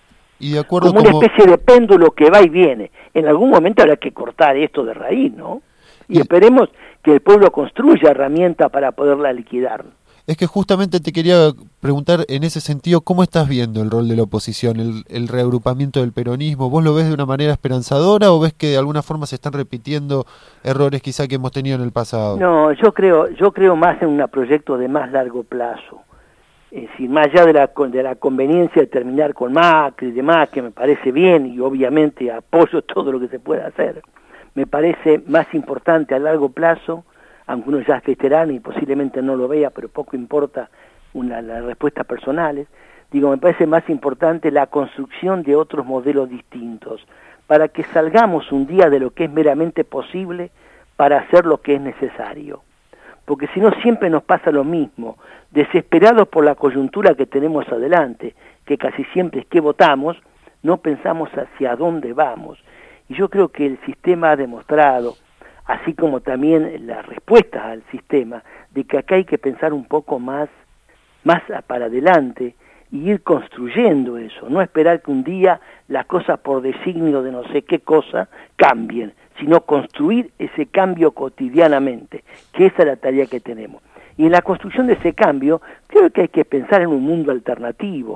Y de acuerdo como una como... especie de péndulo que va y viene. En algún momento habrá que cortar esto de raíz, ¿no? Y esperemos que el pueblo construya herramientas para poderla liquidar. Es que justamente te quería preguntar en ese sentido, ¿cómo estás viendo el rol de la oposición, el, el reagrupamiento del peronismo? ¿Vos lo ves de una manera esperanzadora o ves que de alguna forma se están repitiendo errores quizá que hemos tenido en el pasado? No, yo creo, yo creo más en un proyecto de más largo plazo. Es decir, más allá de la, de la conveniencia de terminar con Macri y demás, que me parece bien y obviamente apoyo todo lo que se pueda hacer, me parece más importante a largo plazo, aunque uno ya es veterano y posiblemente no lo vea, pero poco importa una, las respuestas personales, digo, me parece más importante la construcción de otros modelos distintos, para que salgamos un día de lo que es meramente posible para hacer lo que es necesario. Porque si no siempre nos pasa lo mismo, desesperados por la coyuntura que tenemos adelante, que casi siempre es que votamos, no pensamos hacia dónde vamos. Y yo creo que el sistema ha demostrado, así como también las respuestas al sistema, de que acá hay que pensar un poco más, más para adelante y ir construyendo eso, no esperar que un día las cosas por designio de no sé qué cosa cambien, sino construir ese cambio cotidianamente, que esa es la tarea que tenemos. Y en la construcción de ese cambio, creo que hay que pensar en un mundo alternativo,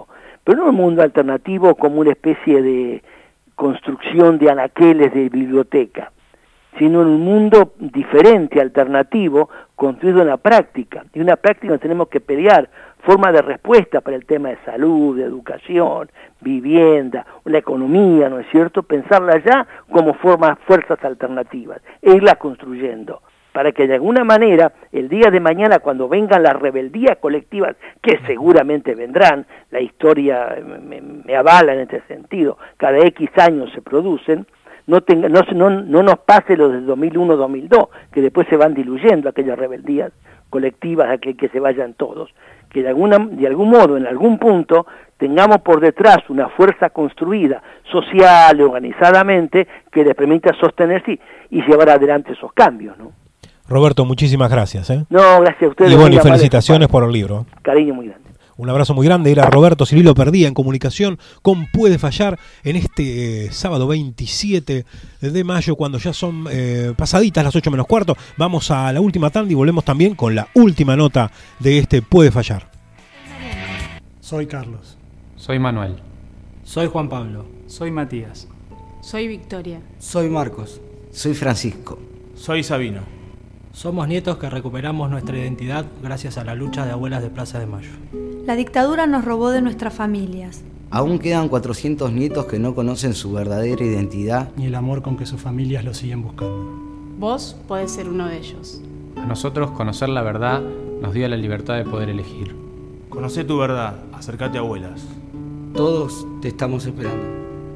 pero no un mundo alternativo como una especie de construcción de anaqueles de biblioteca, sino en un mundo diferente, alternativo, construido en la práctica. Y una práctica donde tenemos que pelear formas de respuesta para el tema de salud, de educación, vivienda, la economía, ¿no es cierto? Pensarla ya como formas, fuerzas alternativas, e irlas construyendo, para que de alguna manera, el día de mañana, cuando vengan las rebeldías colectivas, que seguramente vendrán, la historia me, me avala en este sentido, cada X años se producen, no, tenga, no, no, no nos pase lo del dos mil uno dos mil dos, que después se van diluyendo aquellas rebeldías colectivas, a que, que se vayan todos, que de, alguna, de algún modo, en algún punto, tengamos por detrás una fuerza construida, social y organizadamente, que les permita sostenerse y, y llevar adelante esos cambios, ¿no? Roberto, muchísimas gracias. ¿eh? No, gracias a ustedes. Y bueno, y felicitaciones por el libro. Cariño muy grande. Un abrazo muy grande. Era Roberto Cirilo Perdía en comunicación con Puede Fallar en este eh, sábado veintisiete de mayo, cuando ya son eh, pasaditas las ocho menos cuarto. Vamos a la última tanda y volvemos también con la última nota de este Puede Fallar. Soy Carlos. Soy Manuel. Soy Juan Pablo. Soy Matías. Soy Victoria. Soy Marcos. Soy Francisco. Soy Sabino. Somos nietos que recuperamos nuestra identidad gracias a la lucha de abuelas de Plaza de Mayo. La dictadura nos robó de nuestras familias. Aún quedan cuatrocientos nietos que no conocen su verdadera identidad ni el amor con que sus familias lo siguen buscando. Vos podés ser uno de ellos. A nosotros conocer la verdad nos dio la libertad de poder elegir. Conocé tu verdad, acércate a abuelas. Todos te estamos esperando.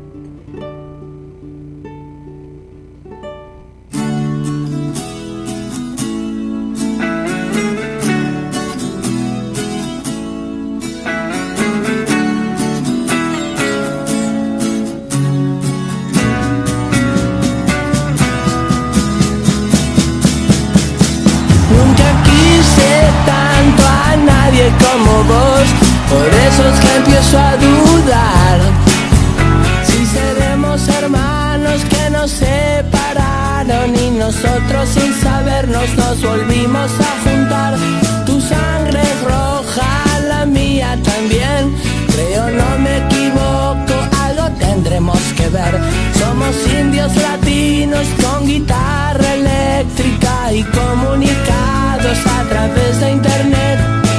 Como vos, por eso es que empiezo a dudar si seremos hermanos que nos separaron y nosotros sin sabernos nos volvimos a juntar. Tu sangre es roja, la mía también, creo no me equivoco, algo tendremos que ver. Somos indios latinos con guitarra eléctrica y comunicados a través de internet.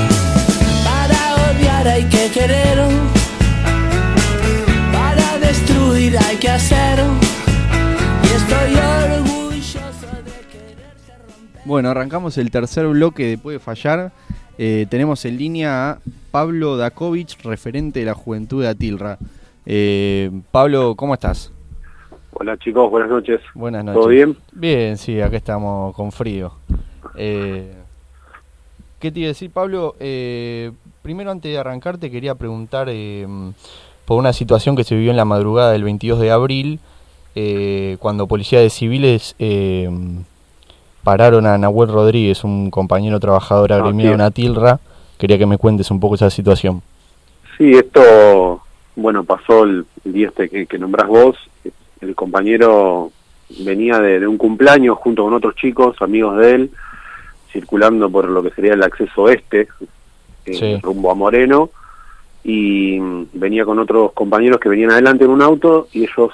Hay que querer, para destruir hay que hacer, y estoy orgulloso de quererte romper. Bueno, arrancamos el tercer bloque de Puede Fallar. Eh, tenemos en línea a Pablo Dakovich, referente de la Juventud de Atilra. Eh, Pablo, ¿cómo estás? Hola chicos, buenas noches. Buenas noches. ¿Todo bien? Bien, sí, acá estamos con frío. Eh, ¿Qué te iba a decir, Pablo? Eh, primero, antes de arrancar, te quería preguntar eh, por una situación que se vivió en la madrugada del veintidós de abril, eh, cuando policías de civiles eh, pararon a Nahuel Rodríguez, un compañero trabajador agremiado en Atilra. Quería que me cuentes un poco esa situación. Sí, esto, bueno, pasó el, el día este que, que nombrás vos. El compañero venía de, de un cumpleaños junto con otros chicos, amigos de él, circulando por lo que sería el acceso este, eh, sí. rumbo a Moreno, y venía con otros compañeros que venían adelante en un auto, y ellos,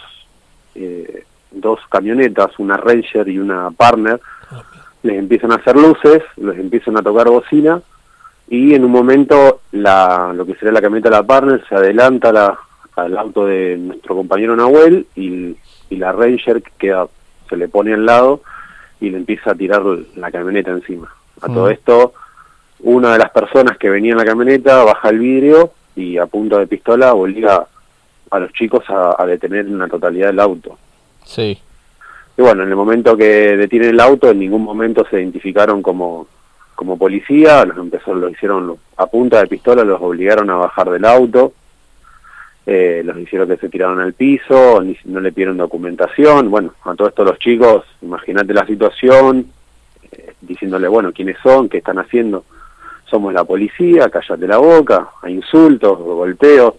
eh, dos camionetas, una Ranger y una Partner, les empiezan a hacer luces, les empiezan a tocar bocina, y en un momento la lo que sería la camioneta de la Partner se adelanta la, al auto de nuestro compañero Nahuel, y, y la Ranger queda, se le pone al lado y le empieza a tirar la camioneta encima. A mm. todo esto, una de las personas que venía en la camioneta baja el vidrio y a punta de pistola obliga a los chicos a, a detener en la totalidad el auto. Sí. Y bueno, en el momento que detienen el auto, en ningún momento se identificaron como, como policía, los empezó, lo hicieron a punta de pistola, los obligaron a bajar del auto, eh, los hicieron que se tiraron al piso, ni, no le pidieron documentación. Bueno, a todo esto los chicos, imagínate la situación, eh, diciéndole, bueno, ¿quiénes son? ¿Qué están haciendo? Somos la policía, cállate la boca, hay insultos, golpeos.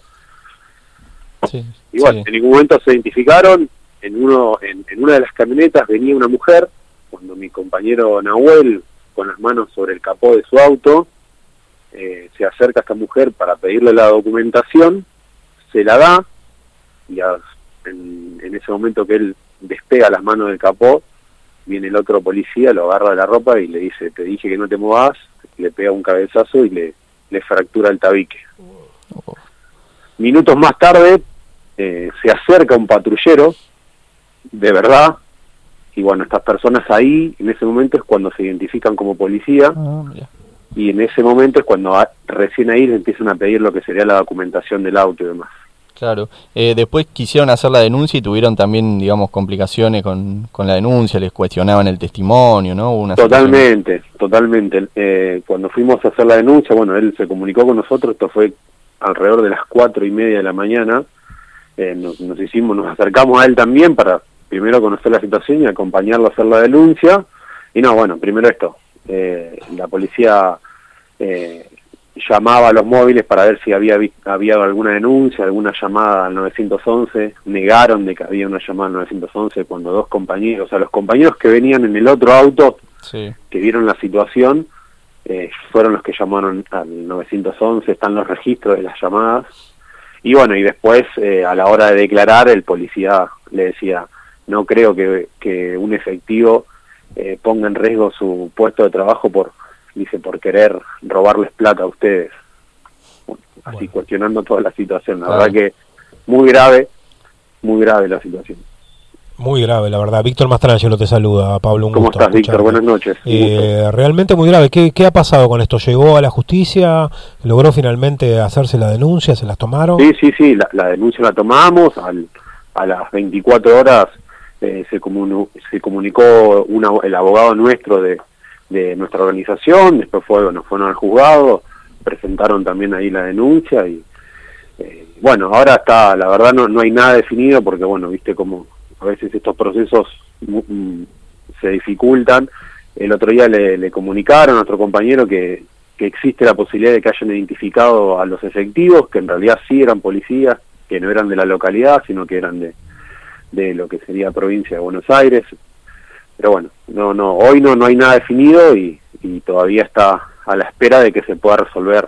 Sí, y bueno, sí. En ningún momento se identificaron. En uno en, en una de las camionetas venía una mujer, cuando mi compañero Nahuel, con las manos sobre el capó de su auto, eh, se acerca a esta mujer para pedirle la documentación, se la da, y a, en, en ese momento que él despega las manos del capó, viene el otro policía, lo agarra de la ropa y le dice, te dije que no te movas, le pega un cabezazo y le, le fractura el tabique. Minutos más tarde eh, se acerca un patrullero, de verdad, y bueno, estas personas ahí, en ese momento es cuando se identifican como policía, Ah, y en ese momento es cuando a, recién ahí le empiezan a pedir lo que sería la documentación del auto y demás. Claro. Eh, después quisieron hacer la denuncia y tuvieron también, digamos, complicaciones con, con la denuncia, les cuestionaban el testimonio, ¿no? Hubo una Totalmente, situación... totalmente. Eh, cuando fuimos a hacer la denuncia, bueno, él se comunicó con nosotros, esto fue alrededor de las cuatro y media de la mañana, eh, nos, nos hicimos, nos acercamos a él también para primero conocer la situación y acompañarlo a hacer la denuncia, y no, bueno, primero esto, eh, la policía eh, llamaba a los móviles para ver si había había alguna denuncia, alguna llamada al nueve once, negaron de que había una llamada al nueve once cuando dos compañeros, o sea, los compañeros que venían en el otro auto, sí, que vieron la situación, eh, fueron los que llamaron al nueve once, están los registros de las llamadas, y bueno, y después eh, a la hora de declarar el policía le decía, no creo que, que un efectivo eh, ponga en riesgo su puesto de trabajo por, dice, por querer robarles plata a ustedes. Bueno, así bueno. Cuestionando toda la situación. La claro. verdad que muy grave, muy grave la situación. Muy grave, la verdad. Víctor Mastrangelo te saluda, Pablo. Un ¿Cómo gusto estás, Víctor? Buenas noches. Eh, realmente muy grave. ¿Qué, ¿Qué ha pasado con esto? ¿Llegó a la justicia? ¿Logró finalmente hacerse la denuncia? ¿Se las tomaron? Sí, sí, sí. La, la denuncia la tomamos. Al, a las veinticuatro horas eh, se, comunicó, se comunicó una, el abogado nuestro de, de nuestra organización. Después fue, bueno, fueron al juzgado, presentaron también ahí la denuncia y eh, bueno, ahora está, la verdad no, no hay nada definido porque bueno, viste como a veces estos procesos mm, se dificultan. El otro día le, le comunicaron a nuestro compañero que, que existe la posibilidad de que hayan identificado a los efectivos, que en realidad sí eran policías, que no eran de la localidad, sino que eran de, de lo que sería provincia de Buenos Aires. Pero bueno, no, no, hoy no, no hay nada definido y, y todavía está a la espera de que se pueda resolver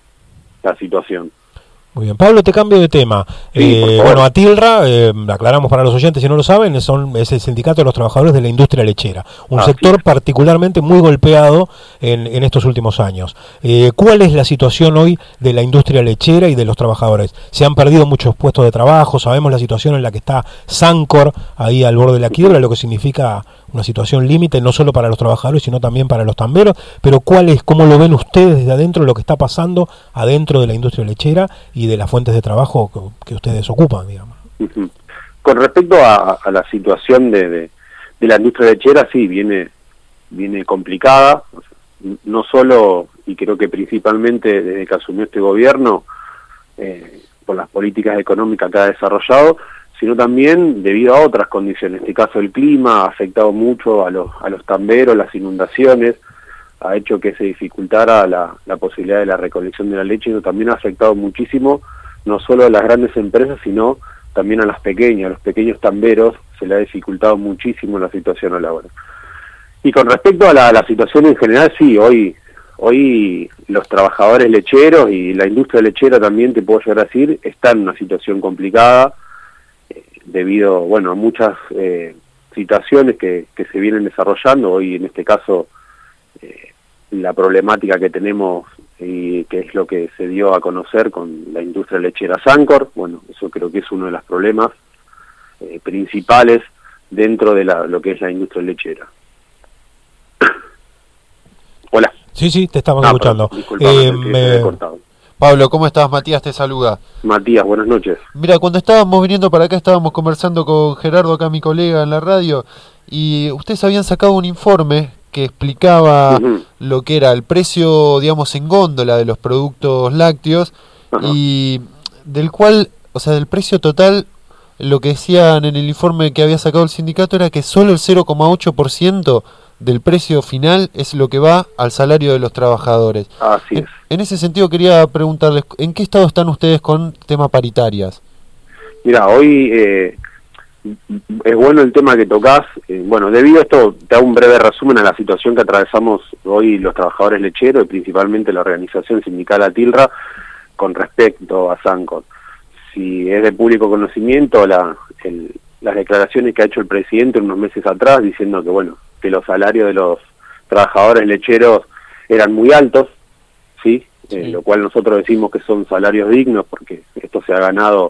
la situación. Muy bien, Pablo, te cambio de tema. Sí, eh, bueno, ATILRA, eh, aclaramos para los oyentes si no lo saben, son, es el sindicato de los trabajadores de la industria lechera, un ah, sector sí. particularmente muy golpeado en, en estos últimos años. Eh, ¿Cuál es la situación hoy de la industria lechera y de los trabajadores? Se han perdido muchos puestos de trabajo, sabemos la situación en la que está Sancor, ahí al borde de la quiebra, lo que significa una situación límite no solo para los trabajadores, sino también para los tamberos, pero ¿cuál es, cómo lo ven ustedes desde adentro, lo que está pasando adentro de la industria lechera y de las fuentes de trabajo que, que ustedes ocupan, digamos? Uh-huh. Con respecto a, a la situación de, de, de la industria lechera, sí, viene, viene complicada, no solo, y creo que principalmente desde que asumió este gobierno, eh, por las políticas económicas que ha desarrollado, sino también debido a otras condiciones. En este caso el clima ha afectado mucho a los, a los tamberos, las inundaciones, ha hecho que se dificultara la, la posibilidad de la recolección de la leche, y eso también ha afectado muchísimo, no solo a las grandes empresas, sino también a las pequeñas, a los pequeños tamberos, se le ha dificultado muchísimo la situación a la hora. Y con respecto a la, la situación en general, sí, hoy, hoy los trabajadores lecheros y la industria lechera también, te puedo llegar a decir, están en una situación complicada, debido, bueno, a muchas eh, situaciones que, que se vienen desarrollando. Hoy, en este caso, eh, la problemática que tenemos y que es lo que se dio a conocer con la industria lechera Sancor, bueno, eso creo que es uno de los problemas eh, principales dentro de la, lo que es la industria lechera. Hola. Sí, sí, te estamos ah, escuchando. Disculpame, eh, me he cortado. Pablo, ¿cómo estás? Matías te saluda. Matías, buenas noches. Mira, cuando estábamos viniendo para acá estábamos conversando con Gerardo, acá mi colega en la radio, y ustedes habían sacado un informe que explicaba uh-huh. lo que era el precio, digamos, en góndola de los productos lácteos, uh-huh. y del cual, o sea, del precio total, lo que decían en el informe que había sacado el sindicato era que solo el cero coma ocho por ciento del precio final es lo que va al salario de los trabajadores. Así es. En, en ese sentido quería preguntarles, ¿en qué estado están ustedes con temas paritarias? Mira, hoy eh, es bueno el tema que tocas. Eh, bueno, debido a esto, te hago un breve resumen a la situación que atravesamos hoy los trabajadores lecheros y principalmente la organización sindical ATILRA con respecto a Sancor. si es de público conocimiento la, el, las declaraciones que ha hecho el presidente unos meses atrás diciendo que bueno, que los salarios de los trabajadores lecheros eran muy altos, ¿sí? Sí. Eh, lo cual nosotros decimos que son salarios dignos porque esto se ha ganado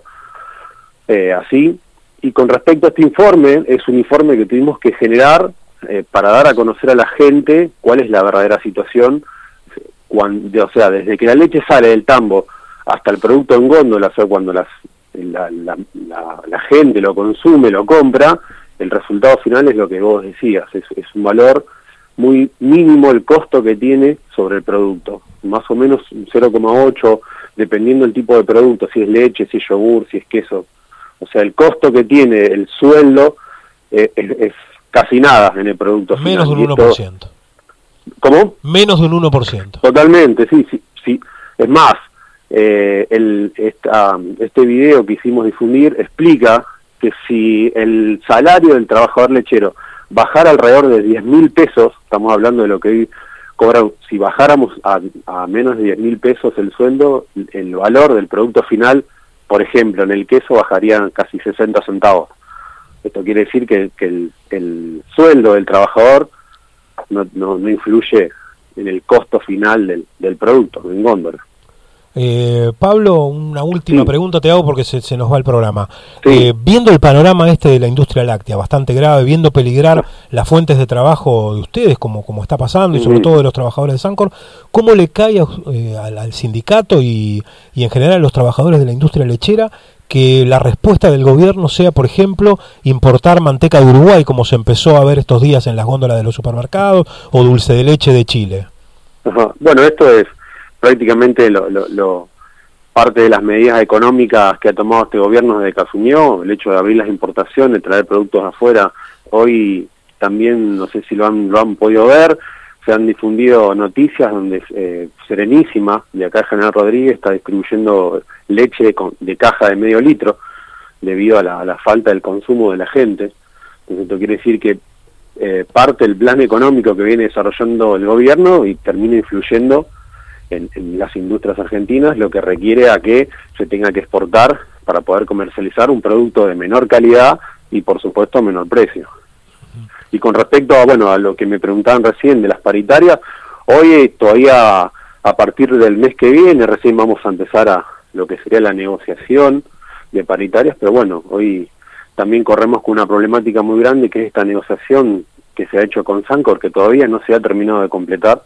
eh, así. Y con respecto a este informe, es un informe que tuvimos que generar eh, para dar a conocer a la gente cuál es la verdadera situación, cuando, o sea, desde que la leche sale del tambo hasta el producto en góndola, o sea, cuando las, la, la, la, la gente lo consume, lo compra, el resultado final es lo que vos decías, es, es un valor muy mínimo el costo que tiene sobre el producto, más o menos cero coma ocho, dependiendo del tipo de producto, si es leche, si es yogur, si es queso. O sea, el costo que tiene el sueldo eh, es, es casi nada en el producto final. Menos de un uno por ciento. ¿Cómo? Menos de un uno por ciento. Totalmente, sí, sí, sí. Es más, eh, el, esta, este video que hicimos difundir explica que si el salario del trabajador lechero bajara alrededor de diez mil pesos, estamos hablando de lo que hoy cobra, si bajáramos a, a menos de diez mil pesos el sueldo, el valor del producto final, por ejemplo, en el queso bajaría casi sesenta centavos. Esto quiere decir que, que el, el sueldo del trabajador no, no, no influye en el costo final del, del producto, en góndola. Eh, Pablo, una última sí. pregunta te hago porque se, se nos va el programa. Sí. Eh, viendo el panorama este de la industria láctea, bastante grave, viendo peligrar las fuentes de trabajo de ustedes, como, como está pasando, y sobre uh-huh. todo de los trabajadores de Sancor, ¿cómo le cae a, eh, al, al sindicato y, y en general a los trabajadores de la industria lechera que la respuesta del gobierno sea, por ejemplo, importar manteca de Uruguay, como se empezó a ver estos días en las góndolas de los supermercados, o dulce de leche de Chile? Uh-huh. Bueno, esto es prácticamente lo, lo, lo parte de las medidas económicas que ha tomado este gobierno desde que asumió, el hecho de abrir las importaciones, traer productos afuera. Hoy también, no sé si lo han, lo han podido ver, se han difundido noticias donde eh, Serenísima, de acá General Rodríguez, está distribuyendo leche con, de caja de medio litro, debido a la, a la falta del consumo de la gente. Entonces esto quiere decir que eh, parte del plan económico que viene desarrollando el gobierno y termina influyendo En, en las industrias argentinas, lo que requiere a que se tenga que exportar para poder comercializar un producto de menor calidad y por supuesto a menor precio. Y con respecto a bueno a lo que me preguntaban recién de las paritarias, hoy todavía a partir del mes que viene recién vamos a empezar a lo que sería la negociación de paritarias, pero bueno, hoy también corremos con una problemática muy grande que es esta negociación que se ha hecho con Sancor, que todavía no se ha terminado de completar,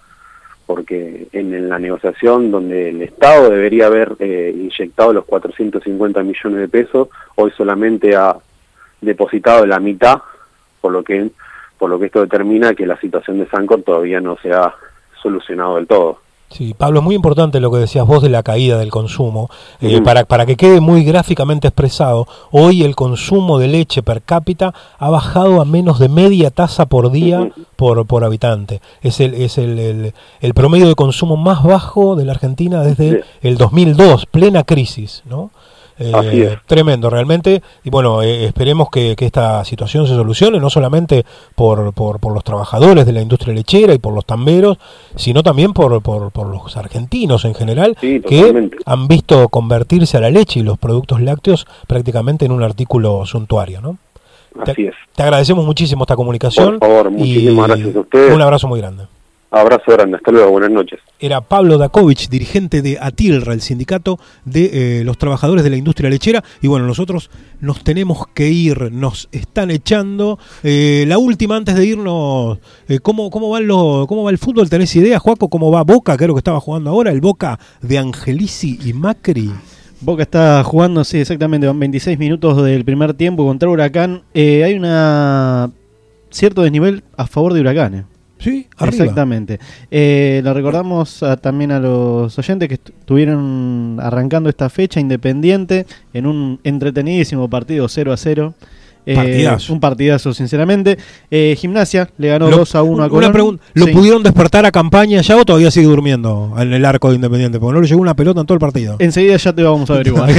porque en la negociación donde el Estado debería haber eh, inyectado los cuatrocientos cincuenta millones de pesos, hoy solamente ha depositado la mitad, por lo que por lo que esto determina que la situación de Sancor todavía no se ha solucionado del todo. Sí, Pablo, es muy importante lo que decías vos de la caída del consumo. Eh, mm. para, para que quede muy gráficamente expresado, hoy el consumo de leche per cápita ha bajado a menos de media taza por día mm. por, por habitante. Es el es el, el, el promedio de consumo más bajo de la Argentina desde sí. el dos mil dos, plena crisis, ¿no? Eh, tremendo realmente, y bueno, eh, esperemos que, que esta situación se solucione, no solamente por, por, por los trabajadores de la industria lechera y por los tamberos, sino también por, por, por los argentinos en general, sí, que han visto convertirse a la leche y los productos lácteos prácticamente en un artículo suntuario, ¿no? Así te, es. Te agradecemos muchísimo esta comunicación. Por favor, muchísimas gracias a ustedes. Un abrazo muy grande. Abrazo grande, hasta luego, buenas noches. Era Pablo Dakovich, dirigente de ATILRA, el sindicato de eh, los trabajadores de la industria lechera. Y bueno, nosotros nos tenemos que ir, nos están echando. Eh, la última antes de irnos, eh, ¿cómo, cómo, va lo, ¿cómo va el fútbol? ¿Tenés idea, Joaco? ¿Cómo va Boca? Creo que estaba jugando ahora, el Boca de Angelici y Macri. Boca está jugando, sí, exactamente, van veintiséis minutos del primer tiempo contra Huracán. Eh, hay una cierto desnivel a favor de Huracán, eh. Sí, arriba. Exactamente. Eh, lo recordamos a, también a los oyentes que estuvieron arrancando esta fecha Independiente en un entretenidísimo partido cero a cero. Eh, partidazo. Un partidazo, sinceramente. Eh, Gimnasia le ganó lo, dos a uno a Colón. Una pregunta, ¿lo sí. pudieron despertar a Campaña ya o todavía sigue durmiendo en el arco de Independiente? Porque no le llegó una pelota en todo el partido. Enseguida ya te vamos a averiguar.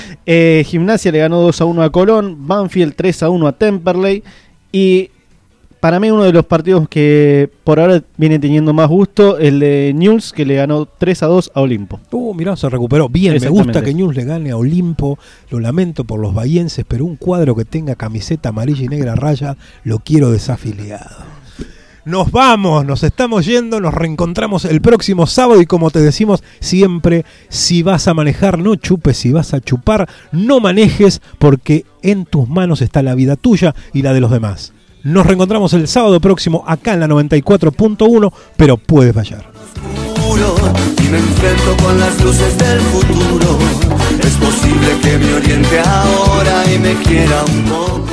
eh, Gimnasia le ganó dos a uno a Colón, Banfield tres a uno a Temperley y para mí uno de los partidos que por ahora viene teniendo más gusto, el de Newell's, que le ganó tres a dos a Olimpo. Uh, mirá, se recuperó. Bien, me gusta que Newell's le gane a Olimpo. Lo lamento por los bahienses, pero un cuadro que tenga camiseta amarilla y negra raya, lo quiero desafiliado. Nos vamos, nos estamos yendo, nos reencontramos el próximo sábado y como te decimos siempre, si vas a manejar no chupes, si vas a chupar no manejes, porque en tus manos está la vida tuya y la de los demás. Nos reencontramos el sábado próximo acá en la noventa y cuatro punto uno, pero puede fallar. Y me enfrento con las luces del futuro. Es posible que me oriente ahora y me quiera un poco.